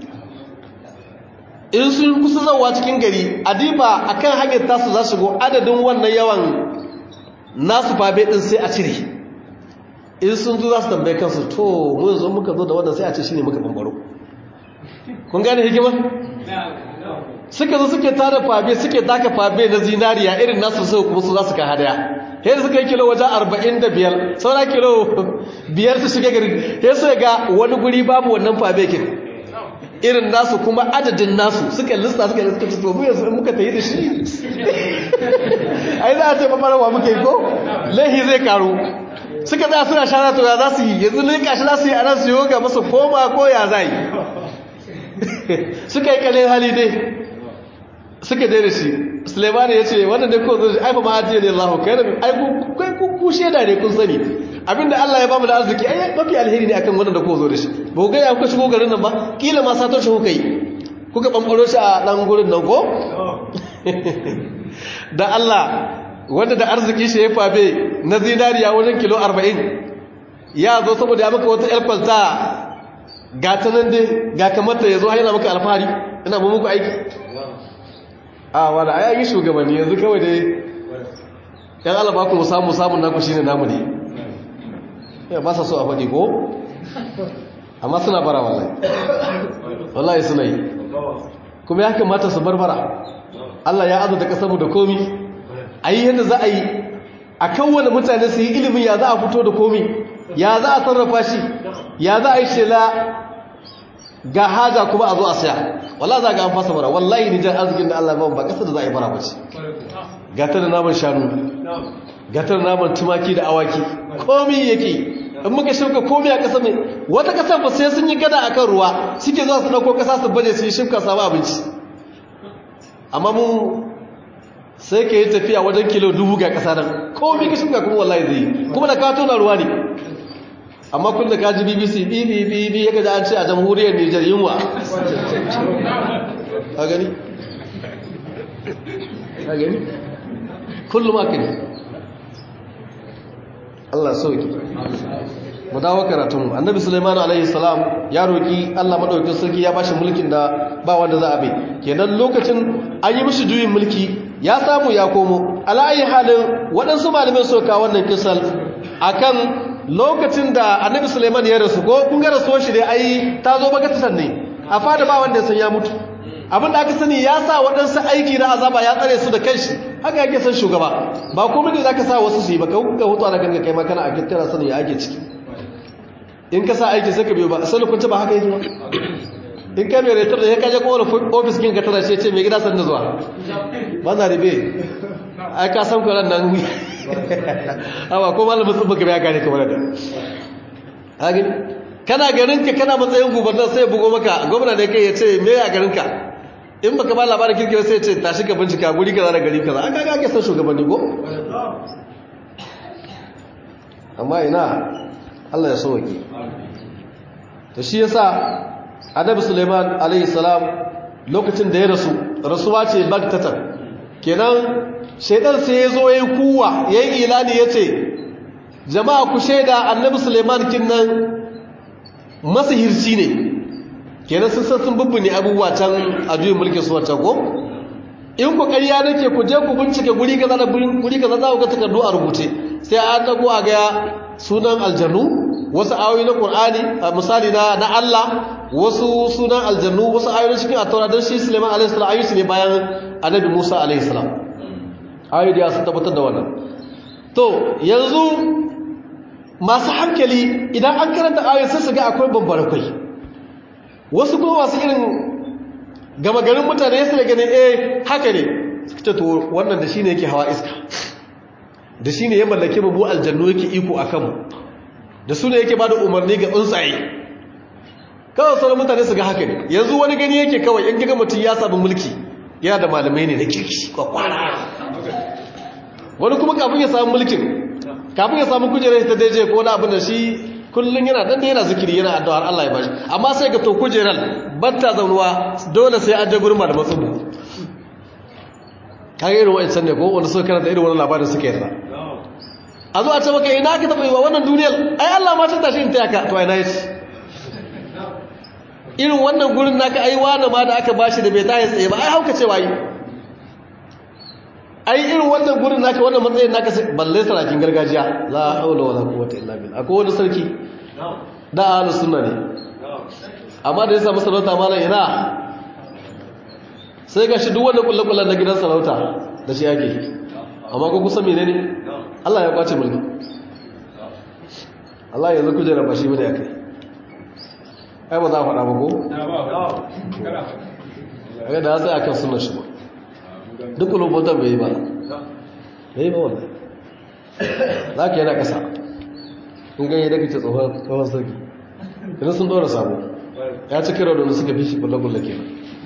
in sun kusa zauwa cikin gari adiba a kan hanyar tasu za su go adadin wannan yawan nasu fabe ɗin sai a cire in sun zo za su tambaye kansu to mun zo muka zo da wannan sai a ce shi ne muka bambaro kun gane hikimar? suka zo suke tara fabe suke taka fabe na zinariya irin nasu sau kuma su za su ka hadaya yadda suka yi kilo wajen arba'in da biyar saura kilo biyar su shiga gari ya so ga wani guri babu wannan fabe kin irin nasu kuma adadin nasu suka lissa suka lissa suka to mu yanzu in muka tayi da shi ai za a ce babarawa muka yi ko lahi zai karu suka tsaya suna shara to ya za su yi yanzu ne kashi za su yi a nan su yoga masa koma ko ya za yi suka yi kalin hali dai suka dai da shi Sulemani ya ce wannan dai ko zo ai fa ma ajiye ne Allah kai da ai ku ku sheda ne kun sani abinda Allah ya bamu da arziki ai mafi alheri ne akan wannan da ko zo da shi ba ku ga ya kuka shigo garin nan ba kila ma sato shi kuka yi kuka bambaro shi a dan gurin nan ko da Allah wanda da arziki shi ya fabe na zinariya wajen kilo arba'in ya zo saboda ya maka wata yar kwalta ga ta nan dai ga kamar ta yazo har yana maka alfahari ina ba muku aiki a wanda a yayin shugabanni yanzu kawai dai yan alaba ku samu samun naku shine namu ne ya ba sa so a faɗi ko amma suna bara wallahi wallahi suna yi kuma ya kamata su barbara Allah ya azurta kasarmu da komi a yi yadda za a yi a kowane mutane su yi ilimin ya za a fito da komi ya za a sarrafa shi ya za a yi shela ga haja kuma a zo a saya wallahi za ga an fasa bara wallahi ni jan arzikin da Allah ba ba kasar da za a yi bara bace gatar da naman shanu gatar da naman tumaki da awaki komi yake in muka shirka komi a kasar mai wata kasar ba sai sun yi gada akan ruwa suke zuwa su dauko kasa su baje su yi shirka samu abinci amma mu sai ka yi tafiya wajen kilo dubu ga kasa nan komi ka shirka kuma wallahi zai yi kuma da ka tona ruwa ne amma kun da kaji B B C B B B B ya gaji an ce a jamhuriyar Nijar yunwa a gani? a gani? kullum aka ne Allah sauki mu dawo karatunmu annabi Sulaiman alaihi salam ya roki Allah madaukakin sarki ya bashi mulkin da ba wanda za a bai kenan lokacin an yi mishi juyin mulki ya samu ya komo ala'ayi halin waɗansu malamai soka wannan kisal akan lokacin da annabi Sulaiman ya rasu ko kun ga rasuwar shi dai ai ta zo bagatatan ne a fada ba wanda ya san ya mutu abinda aka sani ya sa waɗansu aiki na azaba ya tsare su da kanshi haka yake san shugaba ba komai da zaka sa wasu su yi ba ka hukunka hutu ana kanka kai ma kana a kittara sani ya ake ciki in ka sa aiki sai ka biyo ba sai kun ba haka yake ba in ka mai retar da ya kaje kowane ofis kin ka tara shi ce mai gida san da zuwa ba na ribe ai ka san kuran nan awa ko malamin sun baka ya gane kamar da haka kana garin ka kana matsayin gubernar sai bugo maka gwamna da kai ya ce me ya garin ka in baka ba labarin kirkira sai ya ce tashi ka bincika guri kaza da gari kaza an kaga ake san shugabanni ko amma ina Allah ya sauke to shi yasa annabi Sulaiman alaihi salam lokacin da ya rasu rasuwa ce bagtatan kenan shaidan sai ya zo ya yi kuwa ya yi ilani ya ce jama'a ku shaida annabi Suleiman kin nan masihirci ne kenan sun san sun bubbune abubuwa can a juyin mulkin su wancan ko in ku ƙarya nake ku je ku bincike guri kaza da guri kaza za ku ga takardu a rubuce sai an dago a ga sunan aljannu wasu ayoyi na Qur'ani misali na na Allah wasu sunan aljannu wasu ayoyi cikin at-Taurat dan shi Suleiman alaihi salam ayoyi ne bayan annabi Musa alaihi salam ayoyi da sun tabbatar da wannan to yanzu masu hankali idan an karanta ayoyi sai su ga akwai bambarakwai wasu kuma masu irin gama garin mutane ya sai ganin eh haka ne suka ce to wannan da shine yake hawa iska da shine ya mallake mu aljannu yake iko akan mu da su ne yake bada umarni ga tsuntsaye kawai sauran mutane su ga haka ne. Yanzu wani gani yake kawai in ga mutum ya samu mulki yana da malamai ne na kirki kwakwara. Wani kuma kafin ya samu mulkin kafin ya samu kujerar ta daije ko na abin da shi kullum yana dan da yana zikiri yana addu'ar Allah ya bashi, amma sai ga to kujerar batta zaunuwa dole sai an je gurin malaman tsubu. Kaga irin wa'ancan ne ko wanda suka karanta irin wannan labarin suka yarda. A zo a ce maka ina ka taɓa yi wa wannan duniyar ai Allah ma ta tashi in taya ka to ai na yi irin wannan gurin naka ai wani ma da aka bashi da bai tashi tsaye ba ai hauka cewa yi ai irin wannan gurin naka wannan matsayin naka balle sarakin gargajiya la haula wala quwwata illa billah. Akwai wani sarki da ahlus sunna ne amma da ya samu sarauta malam ina sai ga shi duk wanda kullakullan na gidan sarauta da shi yake, amma ko kusa menene Allah ya kwace mulki. Allah yanzu kujera ba shi bane akai ai ba za a faɗa ba ko ai da sai akan sunnar shi ba duk lobotan bai yi ba bai yi ba wannan za ka yana ƙasa in ganye da kace tsohon kawon sarki idan sun ɗora sabo ya ci kira da suka fi shi kulle-kulle ke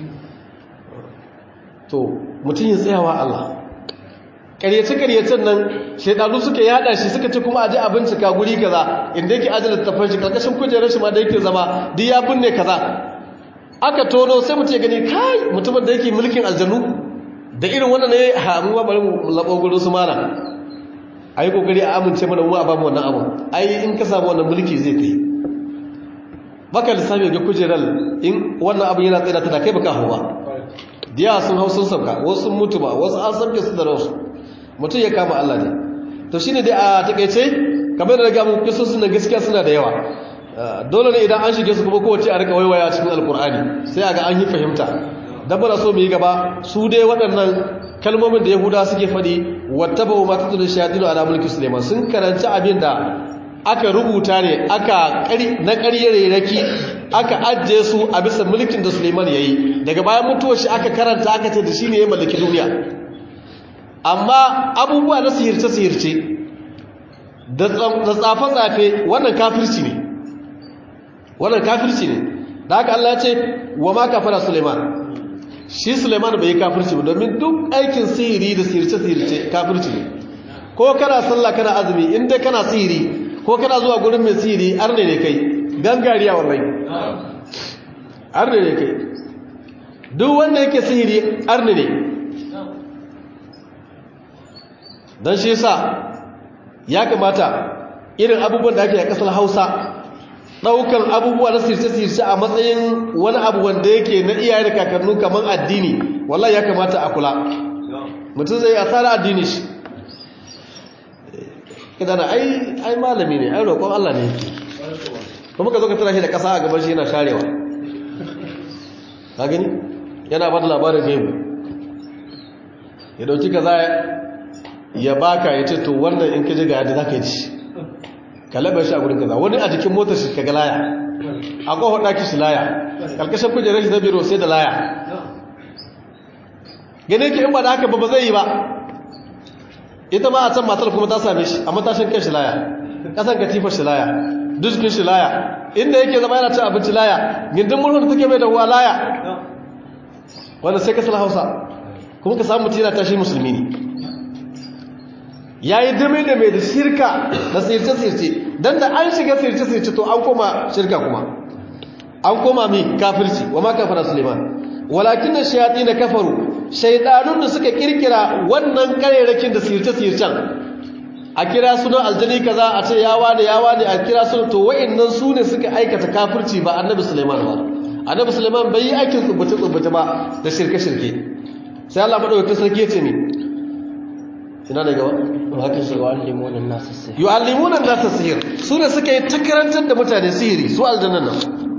to mutum yin tsayawa Allah ƙaryace-ƙaryacen nan shaidanu suka yada shi suka ce kuma a ji a bincika guri kaza inda yake ajiyar tafan shi ƙarƙashin kujerar shi ma da yake zama duk ya binne kaza aka tono sai mutum ya gani kai mutumin da yake mulkin aljanu da irin wannan ne hamuwa bari mu labo gurin su mana ai kokari a amince mana mu a bamu wannan abu ai in ka samu wannan mulki zai kai baka lissafi ga kujeral in wannan abu yana tsaya ta da kai baka hawa diya sun hau sun sauka wasu sun mutu ba wasu an sauke su da rasu mutum ya kama Allah ne to shine dai a takeice kamar da ga mu kisosin nan gaskiya suna da yawa dole ne idan an shige su kuma kowace a rika waiwaya cikin alkur'ani sai a ga an yi fahimta dan bana so mu yi gaba su dai waɗannan kalmomin da yahuda suke faɗi wattaba'u ma tatlu shayatinu ala mulki sulaiman sun karanci abin da aka rubuta ne aka na ƙaryar raki aka ajiye su a bisa mulkin da Suleiman yayi daga bayan mutuwar shi aka karanta aka ce da shi ne ya mallaki duniya amma abubuwa na sihirce sihirce da tsafe tsafe wannan kafirci ne wannan kafirci ne da haka Allah ya ce wa ma kafara Suleiman shi Suleiman bai yi kafirci ba domin duk aikin sihiri da sihirce sihirce kafirci ne ko kana sallah kana azumi in dai kana sihiri ko kana zuwa gurin mai sihiri arne ne kai gangariya wallahi arne ne kai duk wanda yake sihiri arne ne dan shi yasa ya kamata irin abubuwan da ake a kasar Hausa daukan abubuwa na sirce-sirce a matsayin wani abu wanda yake na iyaye da kakannu kamar addini wallahi ya kamata a kula mutum zai asara addini shi idan ai ai malami ne ai roƙon Allah ne yake kuma ka zo ka tana shi da ƙasa a gaban shi yana sharewa ka gani yana ba da labarin gaibu ya dauki kaza ya baka ya ce to wannan in ka ji ga yadda za ka yi ci ka labar shi a gurin kaza wani a jikin motar shi ka ga laya a ƙofar ɗaki shi laya ƙarƙashin kujerar shi na biro sai da laya gane ki in ba da haka ba ba zai yi ba ita ma a can matar kuma ta same shi a matashin kan shi laya ƙasan katifar shi laya duskin shi laya inda yake zama yana cin abinci laya gindin murhun da take mai da huwa laya wanda sai kasar Hausa kuma ka samu mutum yana tashi musulmi ne ya yi dumi da mai da shirka da sirce-sirce don da an shiga sirce-sirce to an koma shirka kuma an koma mi kafirci wa ma kafara Suleiman walakin na shayaɗi na kafaru shaidanun da suka kirkira wannan karerakin da sirce-sircen a kira sunan aljani kaza a ce yawa da yawa ne a kira sunan to wa'annan su ne suka aikata kafirci ba annabi Suleiman ba annabi Suleiman bai yi aikin tsubbuce-tsubbuce ba da shirke-shirke sai Allah madaukakin sarki ya ce ne ina da gaba yu'allimunan nasa sihir yu'allimunan nasa sihir su ne suka yi takarantar da mutane sihiri su aljannan nan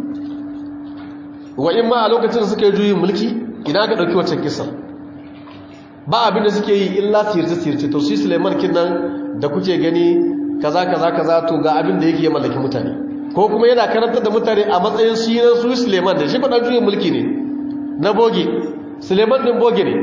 wa in ma a lokacin da suka yi juyin mulki ina ka dauki wacce kisa ba abin da suke yi illa sihirce sihirce to shi Suleiman kin nan da kuke gani kaza kaza kaza to ga abin da yake ya mallaki mutane ko kuma yana karantar da mutane a matsayin shi na su Suleiman da shi fadan juyin mulki ne na boge Suleiman din boge ne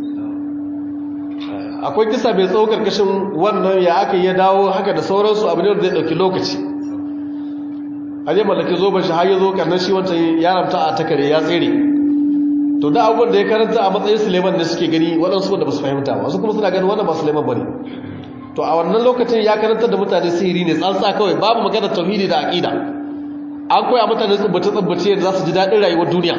akwai kisa mai tsawo karkashin wannan ya aka ya dawo haka da sauransu abu ne da zai dauki lokaci aje mallaki zo bashi har ya zo kannan shi wancan ya ramta a takare ya tsere to da abubuwan da ya karanta a matsayin Suleiman ne suke gani waɗansu wanda ba su fahimta ba wasu kuma suna ganin wannan ba Suleiman bane to a wannan lokacin ya karanta da mutane sihiri ne tsantsa kawai babu magana tauhidi da aqida an koya mutane tsubbace tsubbace yadda za su ji daɗin rayuwar duniya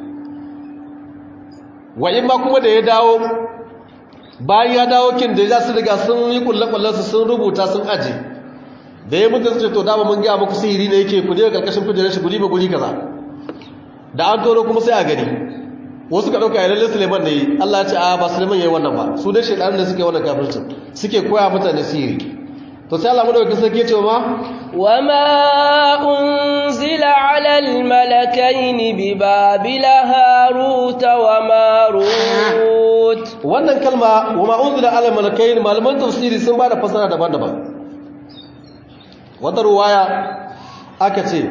wa in ma kuma da ya dawo bayan ya dawo kin da ya su riga sun yi kullakullansu sun rubuta sun aje da ya mutu su ce to dama mun gaya muku sihiri ne yake ku je karkashin kujerar shi guri ba guri kaza da an tono kuma sai a gari wasu ka dauka ya lalle Suleiman ne Allah ya ce a ba Suleiman yayi wannan ba su dai shedanin da suke wannan kafircin suke koya mutane sihiri to sai Allah madaukakin sarki ya ce ma wama unzila ala almalakaini bi babila harut wa marut wannan kalma wama unzila ala almalakaini malaman tafsiri sun bada fasara daban-daban wata ruwaya aka ce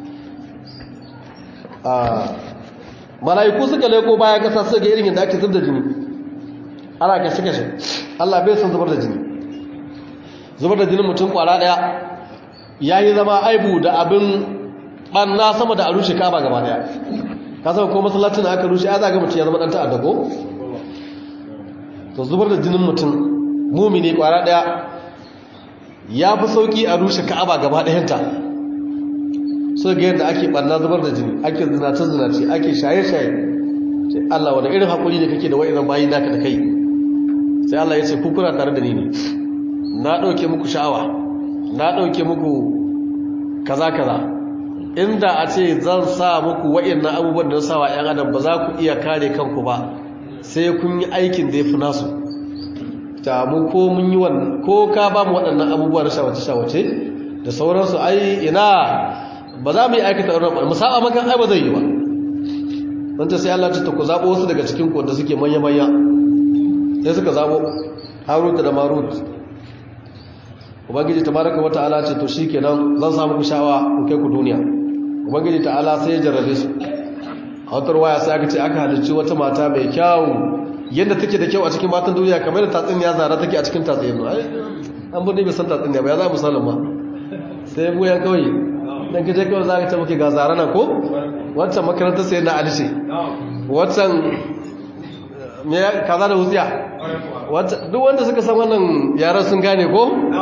a mala'iku suka leko bayan kasa suka ga irin yadda ake zub da jini ana kashe-kashe Allah bai son zubar da jini zubar da jinin mutum kwara daya ya yi zama aibu da abin ɓanna sama da a rushe kaba gaba daya ka sama ko masallacin da aka rushe ya zaga mutum ya zama ɗanta a dago to zubar da jinin mutum mumini kwara daya ya fi sauki a rushe ka'aba gaba ɗayanta so ga yadda ake ɓanna zubar da jini ake zinace-zinace ake shaye-shaye sai Allah wanda irin haƙuri da kake da wa'inan bayi naka da kai sai Allah ya ce kukuna tare da ni ne na ɗauke muku sha'awa na ɗauke muku kaza-kaza inda a ce zan sa muku wa'inan abubuwan da na sawa 'yan adam ba za ku iya kare kanku ba sai kun yi aikin da ya fi nasu ta mu ko mun yi wannan ko ka ba mu waɗannan abubuwa na shawace-shawace da sauransu ai ina ba za mu yi aikata ɗaunar ba mu saba maka ai ba zai yi ba don ta sai Allah ta ku zaɓo wasu daga cikin ku da suke manya-manya sai suka zaɓo Harut da Marut ubangiji tabaraka wa ta'ala ce to shikenan zan samu ku shawa in kai ku duniya ubangiji ta'ala sai ya jarrabe su a wata ruwaya sai aka ce aka halicci wata mata mai kyau yadda take da kyau a cikin matan duniya kamar da tatsuniya zara take a cikin tatsuniya an burne bai san tatsuniya ba ya za misalin ma sai buya kawai dan kaje kawai za ka ta muke ga zara nan ko wancan makarantar sai na alishe wancan me kaza da wutsiya duk wanda suka san wannan yaran sun gane ko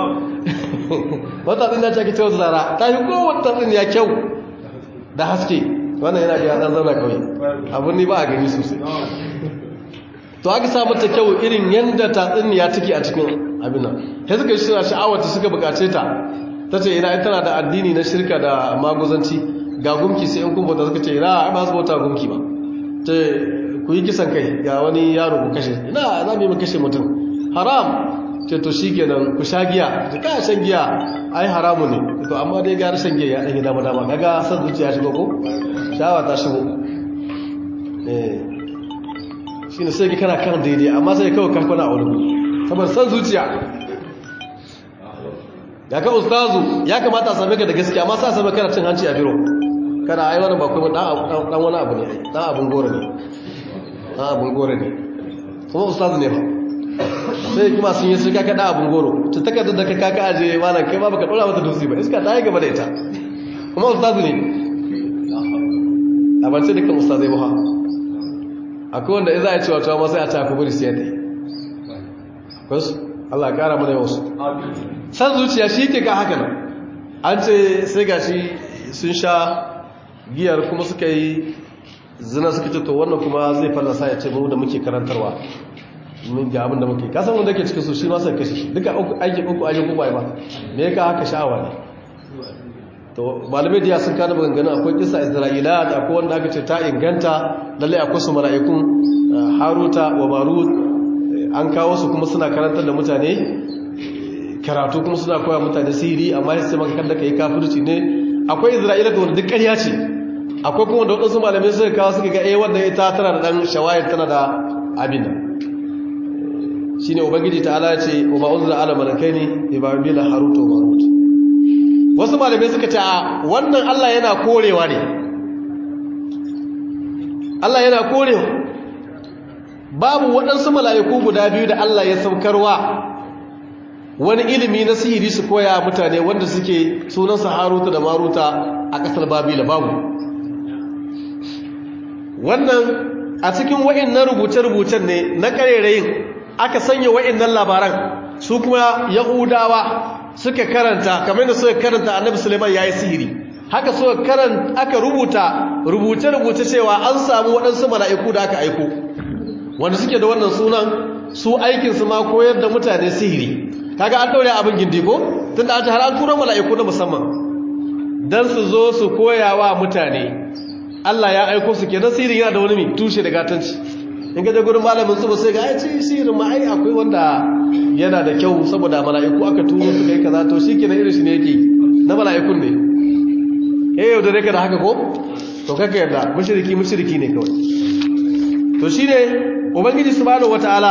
wata tatsuniya ce ake cewa zara ta yi kowace tatsuniya kyau da haske wannan yana ga ya zauna kawai abun ni ba a gani sosai to aka sa mata kyau irin yanda tatsuniya take a cikin abin nan sai suka shi sha'awar ta suka bukace ta tace ina tana da addini na shirka da maguzanci ga gumki sai in kun bauta suka ce ina ba su bauta gumki ba ce ku yi kisan kai ga wani yaro ku kashe ina za mu yi mu kashe mutum haram ce to shikenan ku sha giya ka ka shan giya ai haramu ne to amma dai ga shan giya ya dan dama dama kaga san zuciya shigo ko shawa ta shigo eh shine sai ki kana kan daidai amma sai kawai kamfana a wani saboda san zuciya ya ka ustazu ya kamata a same ka da gaskiya amma sai a same kana cin hanci a biro kana ai wannan ba kuma dan dan wani abu ne dan abun gore ne dan abun gore ne kuma ustazu ne ba sai kuma sun yi suka kada abun goro ta takardar da ka kaka aje malam kai ma baka dora mata dutse ba iska ta yi gaba da ita kuma ustazu ne a bace dukkan ustazai ba akwai wanda in za a cewa cewa sai a ta kuburi sai ta yi kwas Allah ya kara mana yawansu san zuciya shi ke ka haka nan an ce sai ga shi sun sha giyar kuma suka yi zina suka ce to wannan kuma zai fallasa ya ce mu da muke karantarwa mun ga abin da muke kasan wanda ke cikin su shi ma sai kashe shi duka aiki uku aiki uku bai ba me ya ka haka sha'awa ne to malamai da sun kana maganganun akwai kisa isra'ila da akwai wanda aka ce ta inganta lalle akwai su mala'ikun haruta wa marut an kawo su kuma suna karantar da mutane karatu kuma suna koya mutane sihiri amma sai maka kallaka yi kafirci ne akwai isra'ila da wanda duk ƙarya ce akwai kuma da wadansu malamai suka kawo suka ga eh wanda ita tana da dan shawayar tana da abin nan shine ubangiji ta'ala ya ce wa ma'uzila ala malakaini ibabila haruta wa marut wasu malamai suka ce a wannan Allah yana korewa ne Allah yana korewa babu waɗansu mala'iku guda biyu da Allah ya saukarwa wani ilimi na sihiri su koya mutane wanda suke sunansa Haruta da Maruta a ƙasar Babila babu. Wannan a cikin wa'innan rubuce-rubucen ne na ƙarerayin aka sanya wa'innan labaran su kuma Yahudawa suka karanta kamar da suka karanta Annabi Sulaiman yayi sihiri, haka suka karanta aka rubuta rubuce-rubuce cewa an samu waɗansu mala'iku da aka aiko wanda suke da wannan sunan, su aikinsu ma koyar da mutane sihiri. Kaga an daure abin gindi ko tunda an har an tura mala'iku na musamman dan su zo su koyawa mutane. Allah ya aiko su kenan sihiri yana da wani mai tushe da gatanci. In ga gurin malamin su ba sai ga ai ce sihirin ma ai akwai wanda yana da kyau saboda mala'iku aka turo su kai kaza to shikenan irin shi ne yake na mala'ikun ne. Eh yau da rake da haka ko to kaka yarda mushriki mushriki ne kawai. To shine ubangiji subhanahu wataala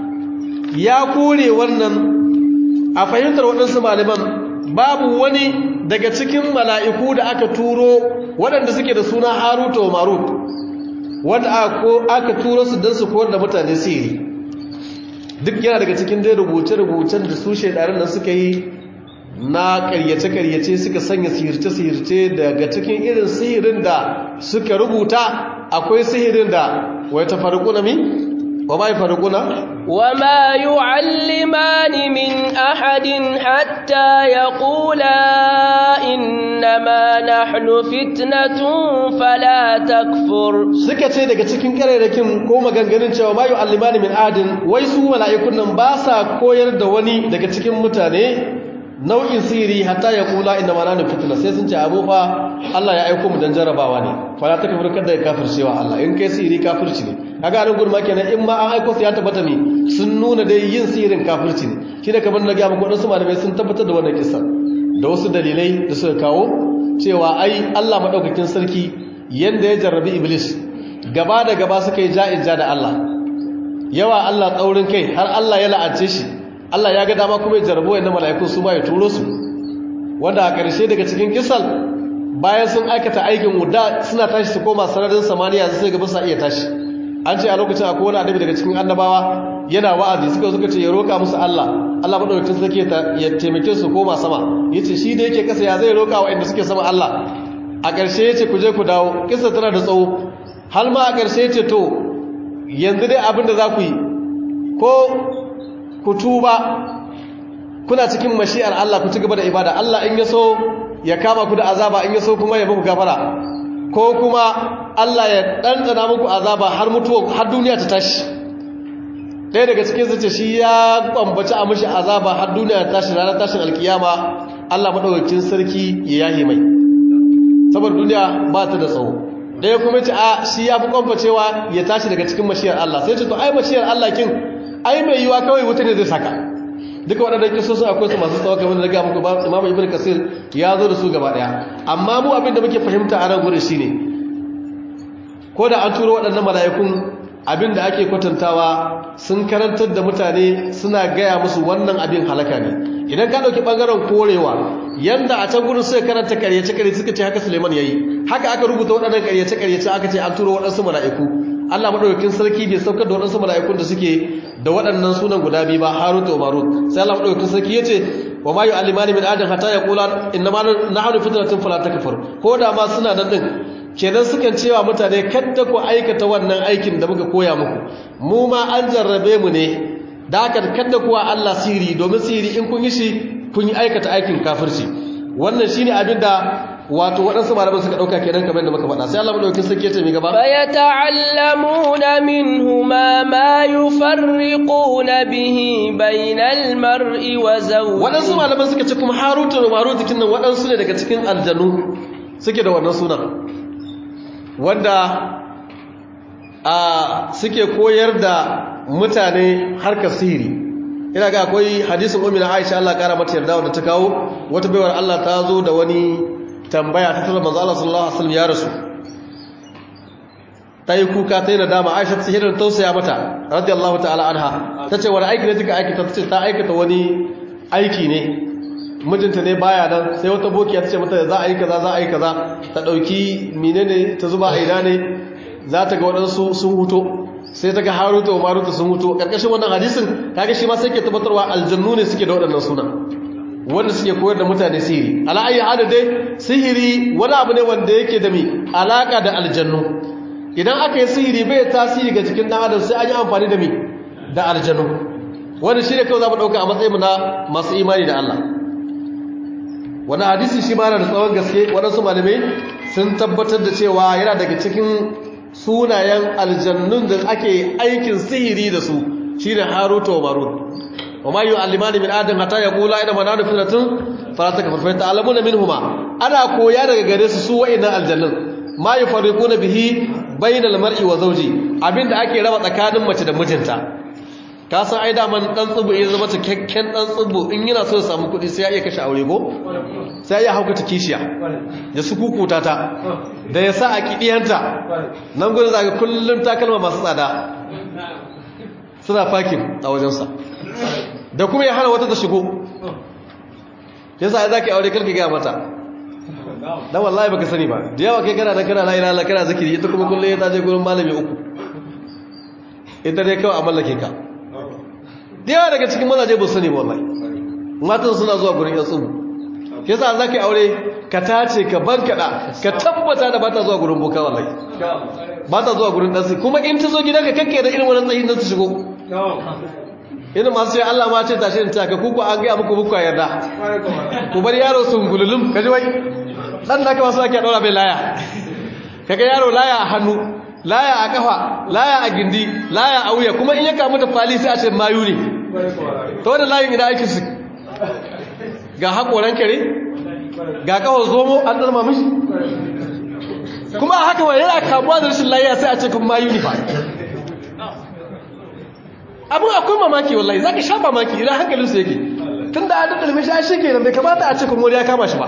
ya kore wannan. A fahimtar waɗansu malaman babu wani daga cikin mala'iku da aka turo waɗanda suke da suna Haruta wa Marut wanda aka turo su don su kowar da mutane sihiri. Duk yana daga cikin dai rubuce-rubucen da su shaidarin nan suka yi na ƙaryace-ƙaryace suka sanya sihirce-sihirce. Daga cikin irin sihirin da suka rubuta akwai sihirin da wai ta farko na mi? وما يفرقون وما يعلمان من أحد حتى يقولا إنما نحن فتنة فلا تكفر. suka ce daga cikin karerakin ko maganganun cewa ma yu'allimani min ahadin wai su mala'ikun nan ba sa koyar da wani daga cikin mutane nau'in sihiri hatta ya kula inna ma nahnu fitna, sai sun ce abu fa Allah ya aiko mu dan jarabawa ne, fala takfur kada ya kafircewa Allah, in kai sihiri kafirci ne. Kaga nan gurma kenan in ma an aiko su ya tabbata ne sun nuna dai yin sihirin kafirci ne. Shine kamar na ga muku wadansu malamai sun tabbatar da wannan kissa da wasu dalilai da suka kawo cewa ai Allah madaukakin sarki yanda ya jarrabi Iblis gaba da gaba suka yi ja'in ja da Allah, yawa Allah tsaurin kai har Allah ya la'ance shi. Allah ya ga dama kuma ya jarrabo wayannan mala'iku su ba ya turo su, wanda a ƙarshe daga cikin kisal bayan sun aikata aikin wuda suna tashi su koma sararin samaniya sai ga ba sa iya tashi. An ce a lokacin akwai wani annabi daga cikin annabawa yana wa'azi suka suka ce ya roka musu Allah, Allah madaukakin sarki ya taimake su koma sama. Yace shi da yake kasa ya zai roka wa inda suke sama Allah. A ƙarshe yace ku je ku dawo, kissa tana da tsawo. Har ma a ƙarshe yace to yanzu dai abin da za ku yi ko ku tuba kuna cikin mashi'ar Allah ku ci gaba da ibada, Allah in ya so ya kama ku da azaba, in ya so kuma ya muku gafara, ko kuma Allah ya ɗanɗana muku azaba har mutuwa har duniya ta tashi. Ɗaya daga cikin su ce shi ya kwambaci a mashi azaba har duniya ta tashi, ranar tashin alkiyama Allah maɗaukakin sarki ya yahe mai saboda duniya ba ta da tsawo. Ɗaya kuma ce a shi ya fi kwambacewa ya tashi daga cikin mashi'ar Allah, sai ce to ai mashi'ar Allah kin ai mai yiwa kawai wuta ne zai saka. Duka waɗannan kisosin akwai su masu tsawo kamar da ga muku Imam Ibn Kasir ya zo da su gaba ɗaya. Amma mu abin da muke fahimta a nan gurin shine ko da an turo waɗannan mala'ikun abin da ake kwatantawa sun karantar da mutane suna gaya musu wannan abin halaka ne. Idan ka ɗauki ɓangaren korewa yanda a can gurin suka karanta karyace-karyace suka ce haka Suleiman ya yi, haka aka rubuta waɗannan karyace-karyace aka ce an turo waɗansu mala'iku. Allah maɗaukakin sarki bai saukar da waɗansu mala'ikun da suke da waɗannan sunan guda biyu ba, Harut da Marut. Sai Allah maɗaukakin sarki ya ce wa ma yu'allimani min adin hatta yaqula innama nahnu fitnatun fala takfur. Ko da ma suna nan din kenan sukan cewa mutane kada ku aikata wannan aikin da muka koya muku, mu ma an jarrabe mu ne da haka kada kuwa Allah siri, domin siri in kun yi shi kun yi aikata aikin kafirci. Wannan shine abin da wato waɗansu malaman suka ɗauka kenan kamar da muka faɗa. Sai Allah madaukakin sarki ya ce mi gaba, fa yata'allamuna minhuma ma yufarriquna bihi bainal mar'i wa zawji. Waɗansu malaman suka ce kuma Harut da Marut kin nan waɗansu ne daga cikin aljanu suke da wannan sunan, wanda a suke koyar da mutane harkar sihiri. Ina ga akwai hadisin ummi Aisha Allah kara mata yarda wanda ta kawo wata baiwar Allah ta zo da wani tambaya ta tsara manzo Allah sallallahu alaihi wasallam ya rasu. Ta yi kuka ta yi nadama. Aisha ta hidar tausaya mata radiyallahu ta'ala anha, ta ce wani aiki ne kika aikata? Ta ce ta aikata wani aiki ne, mijinta ne baya nan, sai wata bokiya ta ce mata za a yi kaza za a yi kaza, ta dauki menene ta zuba a ina ne za ta ga waɗansu sun huto sai ta ga haruta wa maruta sun mutu karkashin wannan hadisin kaga shi ma sai ke tabbatarwa aljannu ne suke da waɗannan suna wanda suke koyar da mutane sihiri ala ayi hada dai sihiri wani abu ne wanda yake da mi alaka da aljannu idan aka yi sihiri bai tasiri ga jikin dan adam sai an yi amfani da mi da aljannu wanda shi ne kawai za mu ɗauka a matsayin mu na masu imani da Allah wani hadisi shi ma na da tsawon gaske waɗansu malamai sun tabbatar da cewa yana daga cikin sunayen aljannun da ake aikin sihiri da su shi ne haruta wa marut wa ma yi alimani min adam hata ya kula ina mananu filatun farata ka farfai ta alamuna min huma ana koya daga gare su su wa'innan aljannun ma yi fariku na bihi bainal mar'i wa zauji abinda ake raba tsakanin mace da mijinta ka san ai daman dan tsubu ya zama cikakken dan tsubu in yana so ya samu kuɗi sai ya iya kashe aure ko sai ya hauka ta kishiya ya su kukuta ta da ya sa a kidiyanta nan gudu zaga kullum takalma masu tsada suna fakin a wajensa da kuma ya hana wata ta shigo yasa ai zaki aure karki ga mata dan wallahi baka sani ba da yawa kai kana da kana la ilaha illallah kana zikiri ita kuma kullum ta je gurin malami uku ita dai kawai a mallake ka da yawa daga cikin mazaje ba su sani wallahi matan suna zuwa gurin yan tsubu ke sa za ka yi aure ka tace ka bankada ka tabbata da ba ta zuwa gurin boka wallahi ba ta zuwa gurin ɗansu kuma in ta zo gidanka kakke da irin wannan tsayin da su shigo ina masu yi Allah ma ce tashi in taka kuku an gaya muku muku a yarda ku bar yaro sun gululum ka ji wai ɗan da ka masu ake ɗaura bai laya kaga yaro laya a hannu laya a kafa laya a gindi laya a wuya kuma in ya kamu da fali sai a ce mayu ne ta wadda layin ina aikin su ga haƙoran kare ga kawar zomo an ɗarma mashi kuma a haka wani yana kamuwa da rashin laya sai a ce kun mayu ne ba abin akwai mamaki wallahi za ka sha mamaki idan hankalinsu yake tun da an ɗalmi shi a shi ke nan bai kamata a ce kun wani ya kama shi ba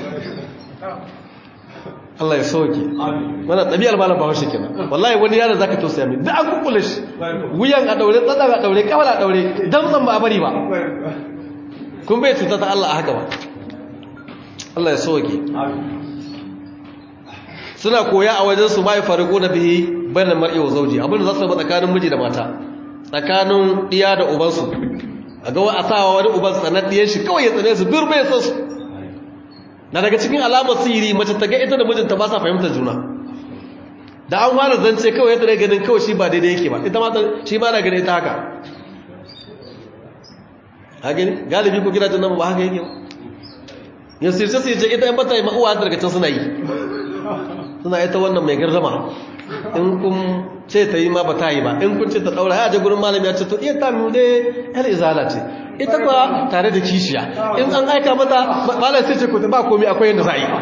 Allah ya soke mana ɗabi'ar malam ba washe kenan wallahi wani yaron zaka tausaya mai duk an kukkule shi wuyan a daure tsadan a daure kawal a daure damtsan ba a bari ba kun bai cuta ta Allah a haka ba Allah ya soke suna koya a wajen su mai fariko na bihi bainal mar'i wa zawji abin da za su ba tsakanin miji da mata tsakanin iya da uban su a ga wa asawa wani uban sanar diyan shi kawai ya tsane su birbe ya san su na daga cikin alamar sihiri mace ta ga ita da mijinta ba sa fahimtar juna da an fara zance kawai yadda ganin kawai shi ba daidai yake ba ita ma shi ma na gani ita haka haka ne galibi ko gidajen nan ba haka yake ba ya sirce sirce ita yan bata yi ma'uwa daga can suna yi suna ita wannan mai gardama in kun ce ta yi ma ba ta yi ba in kun ce ta daura ya je gurin malami ya ce to iya ta mu dai yar izala ce ita ba tare da kishiya in an aika mata malam sai ce ko ba komai akwai yanda za a yi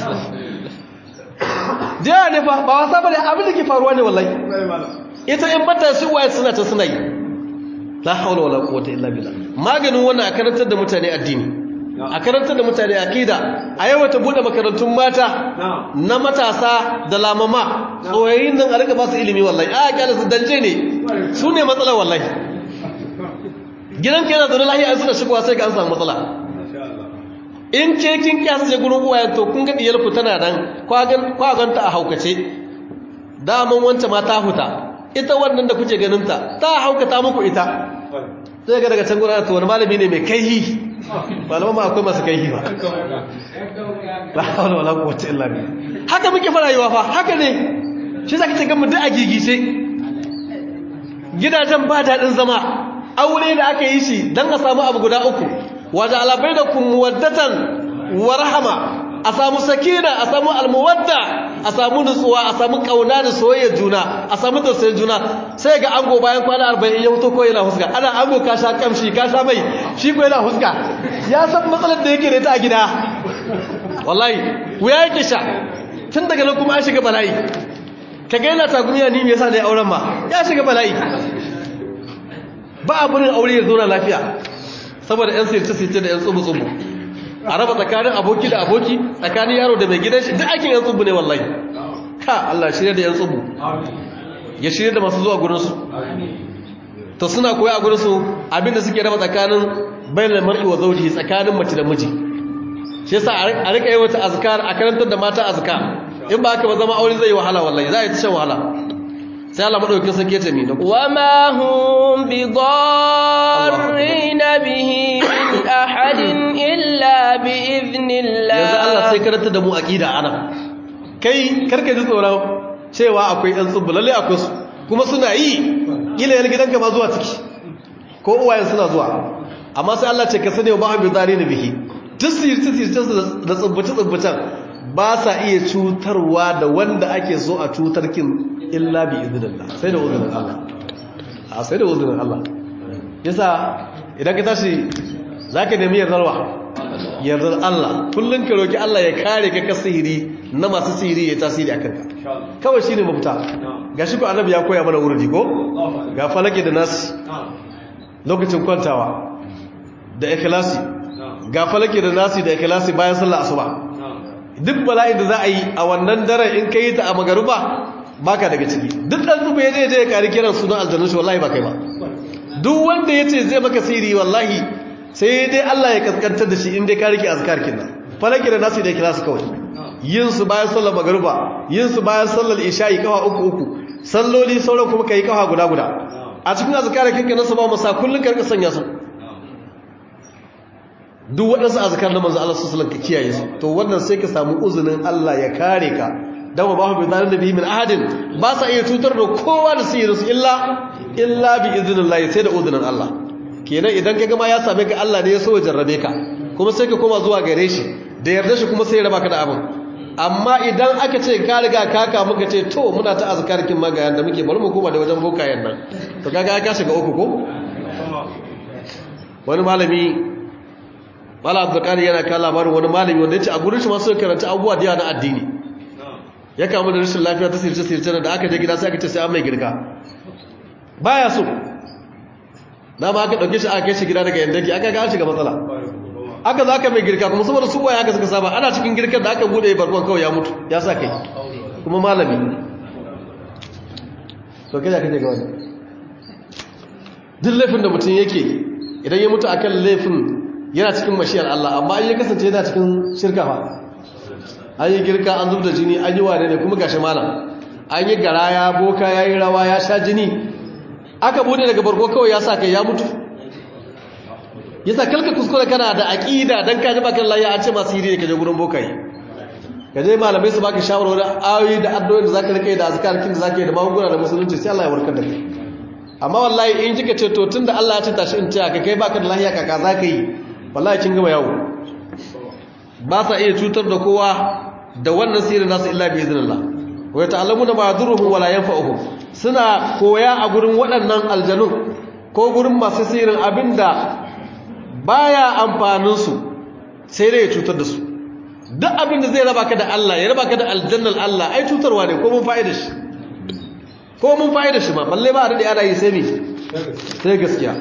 jiya ne fa ba wasa bane abin da ke faruwa ne wallahi ita in bata su waye suna ta suna yi la haula wala quwwata illa billah maganin wannan a karantar da mutane addini a karantar da mutane akida a yau ta bude makarantun mata na matasa da lamama tsoyayin nan a rika ba su ilimi wallahi a kyale su danje ne su ne matsalar wallahi gidanka yana zaune lahiya suna shigowa sai ka an samu matsala in ke kin kyasa je gurin uwayen to kun ga diyar ku tana nan kwaganta a haukace daman wanta ma ta huta ita wannan da kuke ganin ta ta haukata muku ita sai ga daga can gurin to wani malami ne mai kaihi malaman ma akwai masu kaihi ba la hawla wala quwwata illa billah haka muke fara rayuwa fa haka ne shi zaka ce ga mu duk a gigice gidajen ba daɗin zama aure da aka yi shi don a samu abu guda uku wadda alabai da muwaddatan wa rahama a samu sakina a samu almuwadda a samu nutsuwa a samu kauna da soyayyar juna a samu tausayin juna sai ga ango bayan kwana arba'in ya fito ko yana huska ana ango ka sha kamshi ka sha mai shi ko yana huska ya san matsalar da yake da ita a gida wallahi wuya yake sha tun daga nan kuma an shiga bala'i ka ga yana tagumiya ni me yasa ne auren ma ya shiga bala'i ba a burin aure ya zauna lafiya saboda yan sirce-sirce da yan tsubu-tsubu a raba tsakanin aboki da aboki tsakanin yaro da mai gidan shi duk aikin yan tsubu ne wallahi ka Allah shirya da yan tsubu ya shirya da masu zuwa gurinsu to suna koya a gurinsu abinda suke raba tsakanin bayan mar'i wa zauji tsakanin mace da miji shi yasa a rika yi wata azkar a karantar da mata azkar in ba haka ba zama aure zai yi wahala wallahi za a yi ta shan wahala sai Allah madaukakin sarki ya ce mi وما هم بضارين به من أحد إلا بإذن الله. yanzu Allah sai karanta da mu aqida ana kai karka ji tsoron cewa akwai ɗan tsubbu lalle akwai su kuma suna yi kila yar gidanka ma zuwa ciki ko uwayen suna zuwa amma sai Allah ce ka sani ba bi zarini bihi tisir tisir da tsubbuci tsubbucan ba sa iya cutarwa da wanda ake so a cutar kin illa bi idnillah sai da uzurin Allah a sai da uzurin Allah yasa idan ka tashi zaka nemi yardarwa yardar Allah kullun ka roki Allah ya kare ka ka sihiri na masu sihiri ya tasiri akan ka kawai shine mafita gashi ko annabi ya koya mana wurdi ko ga falaki da nas lokacin kwantawa da ikhlasi ga falaki da nasi da ikhlasi bayan sallar asuba duk bala'in da za a yi a wannan daren in kai ta a magaruba baka daga ciki duk dan zuba yaje je ya kari kiran sunan aljannu shi wallahi ba kai ba duk wanda yace zai maka sirri wallahi sai dai Allah ya kaskantar da shi in dai ka rike azkar kinna falaki da nasi da ikhlasi kawai yin su bayan sallar magaruba yin su bayan sallar isha'i kawa uku uku salloli sauran kuma kai kawa guda guda a cikin azkarin kinka na sabah masa kullun karka sanya su duk waɗansu azkar na manzo Allah sallallahu alaihi wasallam ka kiyaye su to wannan sai ka samu uzunin Allah ya kare ka dan ba hu bi zalim nabi min ahadin ba sa iya tutar da kowa da sirrin su illa illa bi idnillah sai da uzunin Allah kenan idan kaga ma ya same ka Allah ne ya so ya jarrabe ka kuma sai ka koma zuwa gare shi da yarda shi kuma sai ya raba ka da abin amma idan aka ce ka riga kaka muka ce to muna ta azkar kin magayan da muke bari mu koma da wajen bokayen nan to kaga ka shiga uku ko wani malami Mala Abdulkari yana kan labarin wani malami wanda ya ce a gurin shi masu karanta abubuwa da na addini ya kamu da rashin lafiya ta sirce-sirce da aka je gida sai aka ce sai an mai girka baya so na ba aka ɗauke shi aka kai shi gida daga yandaki aka ga shiga matsala aka za ka mai girka kuma saboda su waya aka suka saba ana cikin girkar da aka buɗe barkon kawai ya mutu ya sa kai kuma malami to kai ya kaje ga wani duk laifin da mutum yake idan ya mutu akan laifin yana cikin mashiyar Allah amma an yi kasance yana cikin shirka fa an yi girka an zub da jini an yi wane ne kuma gashi malam an yi garaya boka ya yi rawa ya sha jini aka bude daga barko kawai ya sa kai ya mutu ya sa kalka kuskure kana da aƙida don ka ji bakan layi an ce masu hiri ne ka je gurin bokaye ka je malamai su baka shawarwari ayoyi da addu'o'in da zaka rike da azkarkin da zaka yi da magunguna da musulunci sai Allah ya warkar da kai amma wallahi in kika ce to tunda Allah ya ce tashi in ce ka kai baka da lafiya kaka zaka yi wallahi kin gama yawo ba sa iya cutar da kowa da wannan sirrin nasu illa bi iznillah wa ta'lamuna ma yadurruhum wala yanfa'uhum suna koya a gurin waɗannan aljanu ko gurin masu sirrin abinda baya amfanin su sai dai ya cutar da su duk abinda zai raba ka da Allah ya raba ka da aljannar Allah ai cutarwa ne ko mun fa'ida shi ko mun fa'ida shi ma balle ba a dade ana yi sai ne sai gaskiya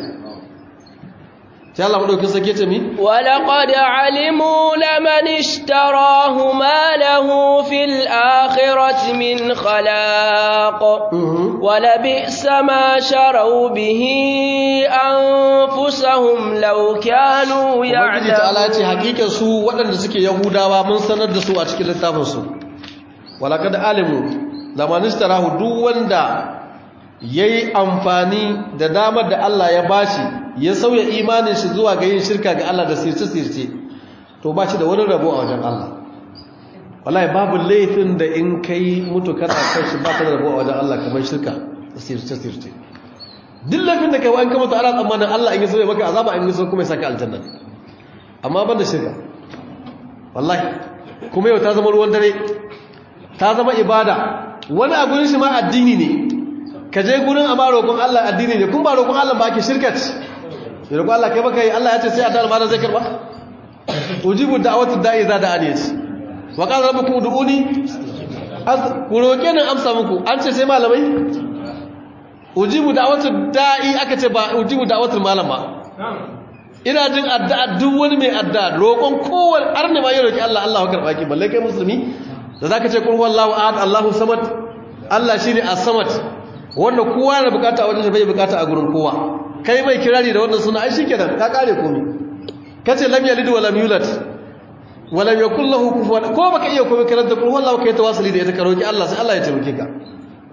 sai Allah madaukin sake ta mi walaqad alimu laman ishtarahu ma lahu fil akhirati min khalaq wala bi'sa ma sharu bihi anfusahum law kanu ya'lamun ta'ala ce hakikan su waɗanda suke yahudawa mun sanar da su a cikin littafin su walaqad alimu laman ishtarahu duk wanda yayi amfani da damar da Allah ya bashi ya sauya imanin shi zuwa ga yin shirka ga Allah da sirce-sirce to ba shi da wani rabo a wajen Allah wallahi babu laifin da in kai mutu kana kai shi ba ka da rabo a wajen Allah kamar shirka da sirce-sirce duk laifin da kai wa'an kama ta ana tsammanin Allah in yi sauya maka azaba in yi sauya kuma ya saka aljanna amma ban da shirka wallahi kuma yau ta zama ruwan dare ta zama ibada wani a gurin shi ma addini ne ka je gurin amma roƙon Allah addini ne kun ba roƙon Allah ba ake shirka ce ya roƙon Allah kai baka yi Allah ya ce sai a dal malan zai karba ujibu da'watu da'i za da aniyati wa qala rabbukum ud'uni ku roƙe ni amsa muku an ce sai malamai ujibu da'watu da'i aka ce ba ujibu da'watu malam ba ina jin addu'a duk wani mai addu'a roƙon kowanne arne ma ya roƙi Allah Allah ya karba ki balle kai musulmi da zaka ce qul huwallahu ahad Allahu samad Allah shine as-samad wanda kowa yana bukata a wajen shi bai bukata a gurin kowa kai mai kirari da wannan suna ai shikenan ka kare komai kace lam yalid wa lam yulad wa lam yakul lahu kufuwan ko baka iya komai karanta qul huwallahu kai tawassuli da ita ka roki Allah sai Allah ya taimake ka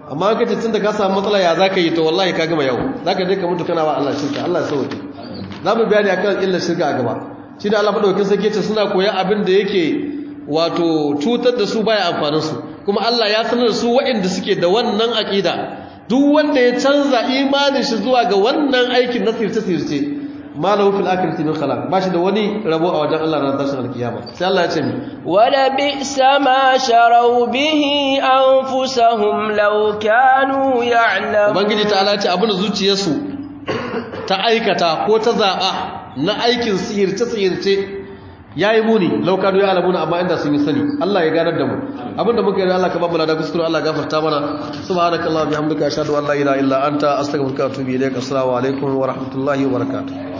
amma kace tunda ka samu matsala ya zaka yi to wallahi ka gama yau zaka je ka mutu kana wa Allah shirka Allah ya sauke zamu bayani akan illar shirka a gaba shi da Allah madaukakin sarki ce suna koyan abin da yake wato cutar da su baya amfanin su kuma Allah ya sanar da su waɗanda suke da wannan aqida duk wanda ya canza imanin shi zuwa ga wannan aikin na sirce sirce malahu fil akhirati min khalaq bashi da wani rabo a wajen Allah ran tashin alkiyama sai Allah ya ce mi wala bi'sa ma sharaw bihi anfusahum law kanu ya'lamun ubangiji ta'ala ya ce abin zuciyarsu ta aikata ko ta zaba na aikin sihirce sihirce yayi muni law kanu ya'lamun amma inda sun yi sani Allah ya ganar da mu abinda muka yi Allah ka babu lada kuskure Allah gafarta mana subhanakallah bihamdika ashhadu an la ilaha illa anta astaghfiruka wa atubu ilaik assalamu alaikum wa rahmatullahi wa barakatuh